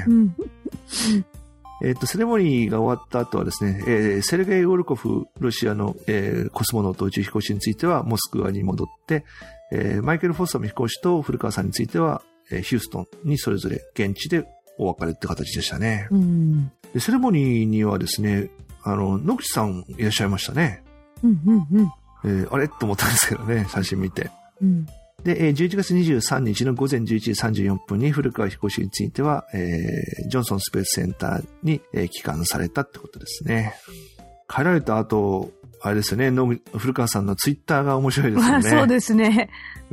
セレモニーが終わった後はですね、セルゲイ・ウォルコフ、ロシアの、コスモノート宇宙飛行士については、モスクワに戻って、マイケル・フォッサム飛行士と古川さんについては、ヒューストンにそれぞれ現地でお別れって形でしたね。でセレモニーにはですね、野口さんいらっしゃいましたね。あれと思ったんですけどね、写真見て。で、11月23日の午前11時34分に古川飛行士については、ジョンソンスペースセンターに、帰還されたってことですね。帰られた後、あれですよね、古川さんのツイッターが面白いですよね。 そうですね。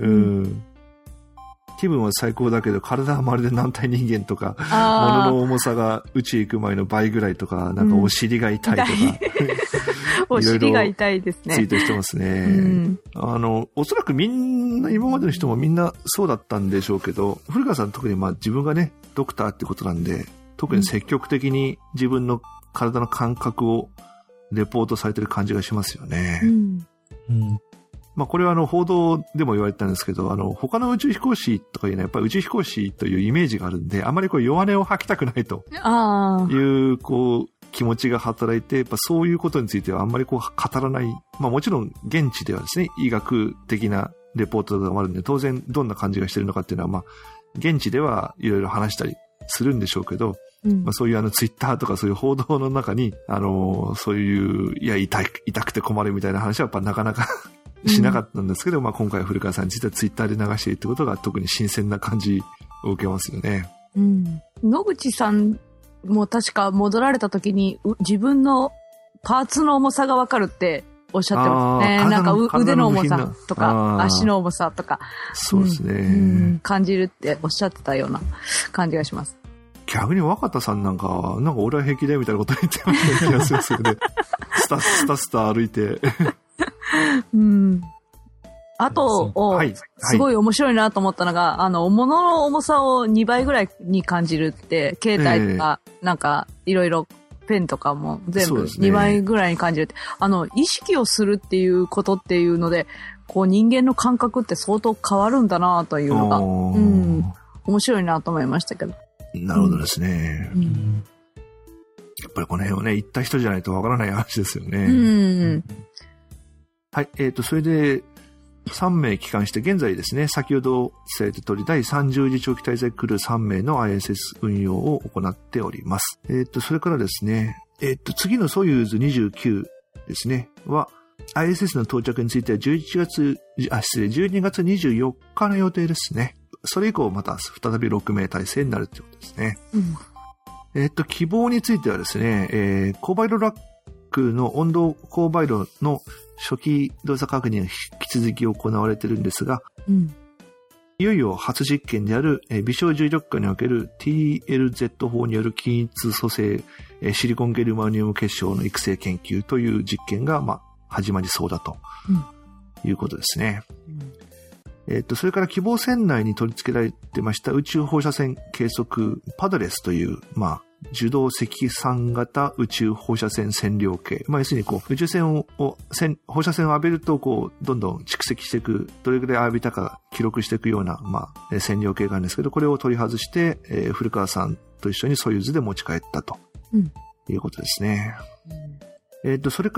気分は最高だけど、体はまるで軟体人間とか、物の重さが宇宙行く前の倍ぐらいとか、なんかお尻が痛いとか。 お尻が痛いですね。 ツイートしてますね。おそらくみんな、今までの人もみんなそうだったんでしょうけど、古川さん特に自分がね、ドクターってことなんで、特に積極的に自分の体の感覚をレポートされてる感じがしますよね。これは報道でも言われたんですけど、他の宇宙飛行士とかいうのはやっぱり宇宙飛行士というイメージがあるんで、あまり弱音を吐きたくないという、気持ちが働いて、やっぱそういうことについてはあんまり語らない。もちろん現地ではですね、医学的なレポートがあるんで、当然どんな感じがしてるのかっていうのは、現地ではいろいろ話したりするんでしょうけど、そういうツイッターとかそういう報道の中に、そういう、痛くて困るみたいな話はやっぱなかなかしなかったんですけど、今回古川さんについてはツイッターで流しているってことが特に新鮮な感じを受けますよね。 野口さんも確か戻られた時に自分のパーツの重さがわかるっておっしゃってますね。なんか腕の重さとか足の重さとか。 そうですね、 感じるっておっしゃってたような感じがします。 逆に若田さんなんか俺は平気だよみたいなこと言ってました気がするんですよね。スタ歩いて。 あと、すごい面白いなと思ったのが、物の重さを2倍ぐらいに感じるって、携帯とか、なんか、いろいろ、ペンとかも全部2倍ぐらいに感じるって、意識をするっていうことっていうので、人間の感覚って相当変わるんだなというのが、面白いなと思いましたけど。 なるほどですね。やっぱりこの辺をね、行った人じゃないとわからない話ですよね。はい、それで、3名帰還して、現在ですね、先ほど伝えた通り、第30次長期滞在クルー3名の ISS 運用を行っております。それからですね、 次のソユーズ29ですね、は、ISS の到着については12月24日の予定ですね。それ以降また再び6名体制になるということですね。希望についてはですね、購買路ラックの温度購買路の初期動作確認が引き続き行われているんですが、いよいよ初実験である微小重力下における TLZ 法による均一組成シリコンゲルマニウム結晶の育成研究という実験が始まりそうだということですね。それから希望線内に取り付けられてました宇宙放射線計測パドレスという、受動積算型宇宙放射線線量計。要するに宇宙線を、放射線を浴びるとどんどん蓄積していく、どれぐらい浴びたか記録していくような、線量計があるんですけど、これを取り外して、古川さんと一緒にソユーズで持ち帰ったということですね。それから、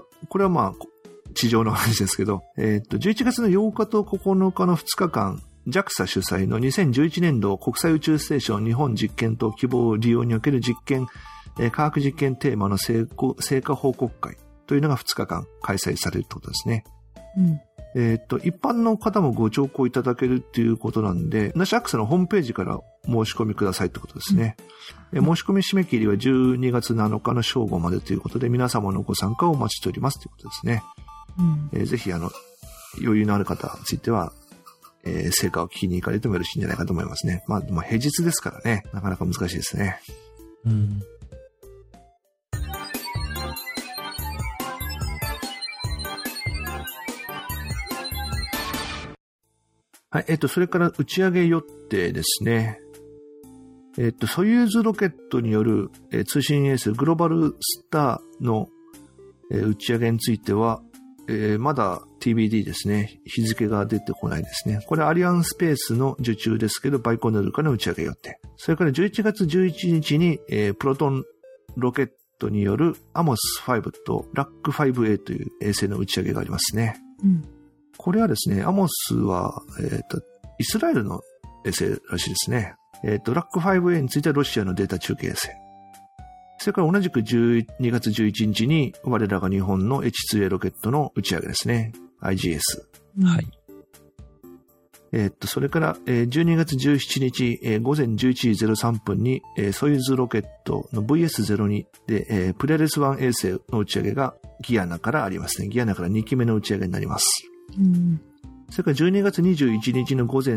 これは地上の話ですけど、11月の8日と9日の2日間、JAXA 主催の2011年度国際宇宙ステーション日本実験と希望利用における実験、科学実験テーマの成果報告会というのが2日間開催されるということですね。一般の方もご聴講いただけるということなんで、JAXA のホームページから申し込みくださいということですね。申し込み締め切りは12月7日の正午までということで、皆様のご参加をお待ちしておりますということですね。ぜひ余裕のある方については、成果を聞きに行かれてもよろしいんじゃないかと思いますね。平日ですからね、なかなか難しいですね。はい、それから打ち上げ予定ですね。ソユーズロケットによる、通信衛星グローバルスターの、打ち上げについては、まだ TBD ですね。日付が出てこないですね。これアリアンスペースの受注ですけど、バイコヌールからの打ち上げ予定。それから11月11日に、プロトンロケットによるアモス5とラック 5A という衛星の打ち上げがありますね。これはですね、アモスは、イスラエルの衛星らしいですね。ラック 5A についてはロシアのデータ中継衛星。それから同じく2月11日に我らが日本の H2A ロケットの打ち上げですね。IGS。 はい。 それから、12月17日、午前11時03分に、ソユーズロケットの VS02 で、プレレス1衛星の打ち上げがギアナからありますね。ギアナから2機目の打ち上げになります。それから12月21日の午後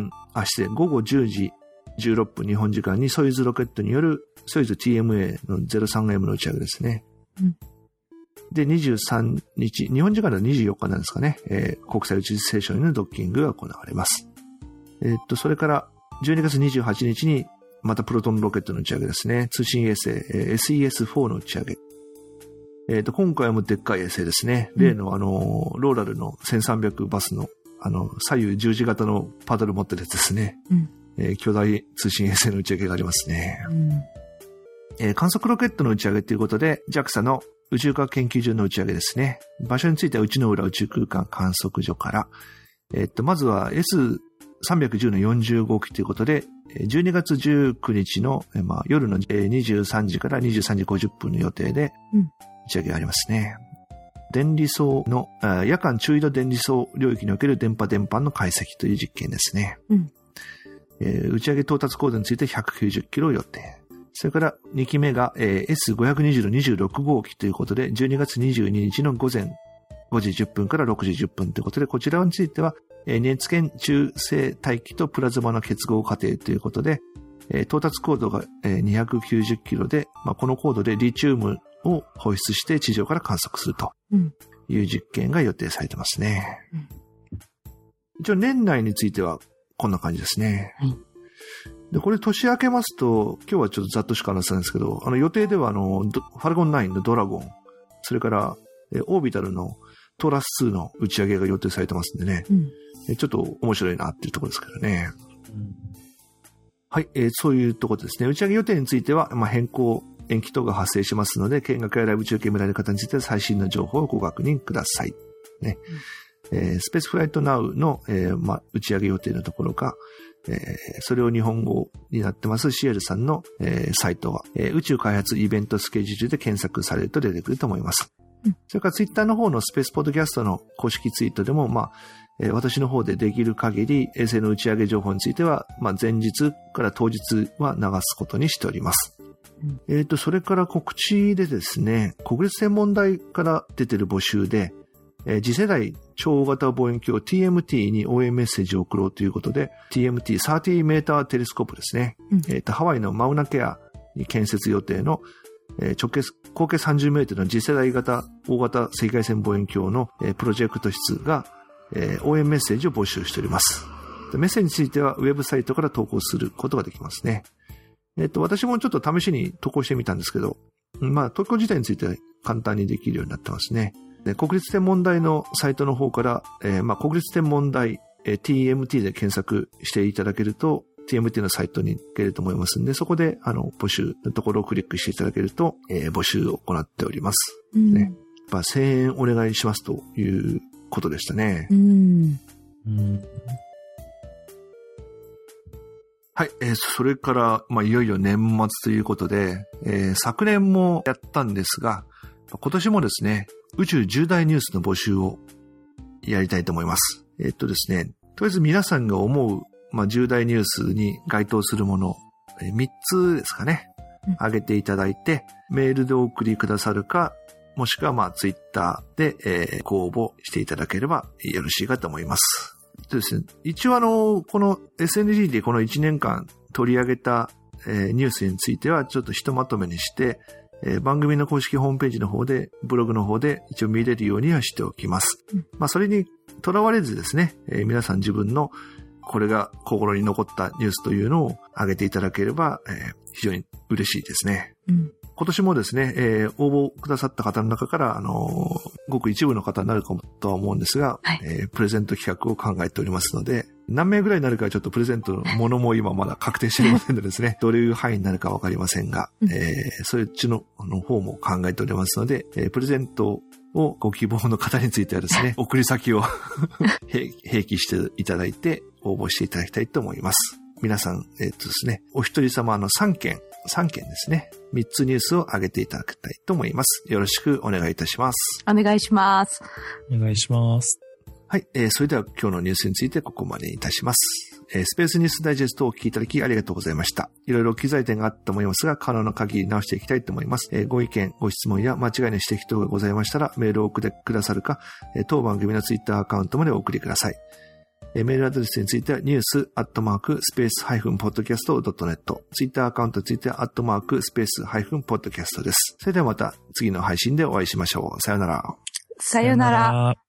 10時16分日本時間にソユーズロケットによるソユーズ TMA の 03M の打ち上げですね。で、23日、日本時間では24日なんですかね、国際宇宙ステーションへのドッキングが行われます。それから12月28日にまたプロトンロケットの打ち上げですね。通信衛星、SES4 の打ち上げ。今回もでっかい衛星ですね。例のローラルの1300バスの左右十字型のパドル持ってるやつですね。巨大通信衛星の打ち上げがありますね。観測ロケットの打ち上げということで JAXA の宇宙科学研究所の打ち上げですね。場所については内之浦宇宙空間観測所から、まずは S310 の40号機ということで、12月19日の、夜の23時から23時50分の予定で打ち上げがありますね。電離層の夜間中緯度電離層領域における電波伝播の解析という実験ですね。打ち上げ到達高度について190キロ予定。それから2機目が S520 の26号機ということで、12月22日の午前5時10分から6時10分ということで、こちらについては熱圏中性大気とプラズマの結合過程ということで、到達高度が290キロで、この高度でリチウムを放出して地上から観測するという実験が予定されてますね。一応年内についてはこんな感じですね。で、これ年明けますと、今日はちょっとざっとしか話せないんですけど、予定ではファルコン9のドラゴン、それからオービタルのトーラス2の打ち上げが予定されてますんでね、ちょっと面白いなっていうところですけどね。はい、そういうところですね。打ち上げ予定については、変更、延期等が発生しますので、見学やライブ中継見られる方については最新の情報をご確認ください。ね。スペースフライトナウの、打ち上げ予定のところか、 それを日本語になってますシエルさんの、サイトは、宇宙開発イベントスケジュールで検索されると出てくると思います。それからツイッターの方のスペースポッドキャストの公式ツイートでも、私の方でできる限り衛星の打ち上げ情報については、前日から当日は流すことにしております。それから告知でですね、国立天文台から出てる募集で、次世代超大型望遠鏡 TMT に応援メッセージを送ろうということで、TMT 30メーターテレスコープですね。ハワイのマウナケアに建設予定の合計30メートルの次世代型大型赤外線望遠鏡のプロジェクト室が応援メッセージを募集しております。メッセージについてはウェブサイトから投稿することができますね。私もちょっと試しに投稿してみたんですけど、投稿自体については簡単にできるようになってますね。国立天文台のサイトの方から、国立天文台、TMT で検索していただけると、TMT のサイトに行けると思いますので、そこで募集のところをクリックしていただけると、募集を行っております。ね、1000円お願いしますということでしたね。はい、それから、いよいよ年末ということで、昨年もやったんですが、今年もですね、宇宙重大ニュースの募集をやりたいと思います。ですね、とりあえず皆さんが思う、重大ニュースに該当するもの、3つですかね、挙げていただいて、メールでお送りくださるか、もしくはツイッターで、ご応募していただければよろしいかと思います。ですね、一応この SNG でこの1年間取り上げた、ニュースについてはちょっとひとまとめにして、番組の公式ホームページの方で、ブログの方で一応見れるようにはしておきます。それにとらわれずですね、皆さん自分のこれが心に残ったニュースというのを挙げていただければ、非常に嬉しいですね。今年もですね、応募くださった方の中から、ごく一部の方になるかもとは思うんですが、プレゼント企画を考えておりますので、何名ぐらいになるかはちょっとプレゼントのものも今まだ確定しておりませんのでですね、どれいう範囲になるかわかりませんが、そっちの方も考えておりますので、プレゼントをご希望の方についてはですね、送り先を併記していただいて応募していただきたいと思います。皆さん、ですね、お一人様3件ですね、3つニュースを挙げていただきたいと思います。よろしくお願いいたします。 お願いします。 お願いします。 はい、それでは今日のニュースについてここまでいたします。スペースニュースダイジェストをお聞きいただきありがとうございました。いろいろ機材点があったと思いますが、可能な限り直していきたいと思います。ご意見、ご質問や間違いの指摘等がございましたら、メールを送ってくださるか、当番組のツイッターアカウントまでお送りください。メールアドレスについては news@space-podcast.net、 ツイッターアカウントについては @space-podcast です。それではまた次の配信でお会いしましょう。さよなら。 さよなら。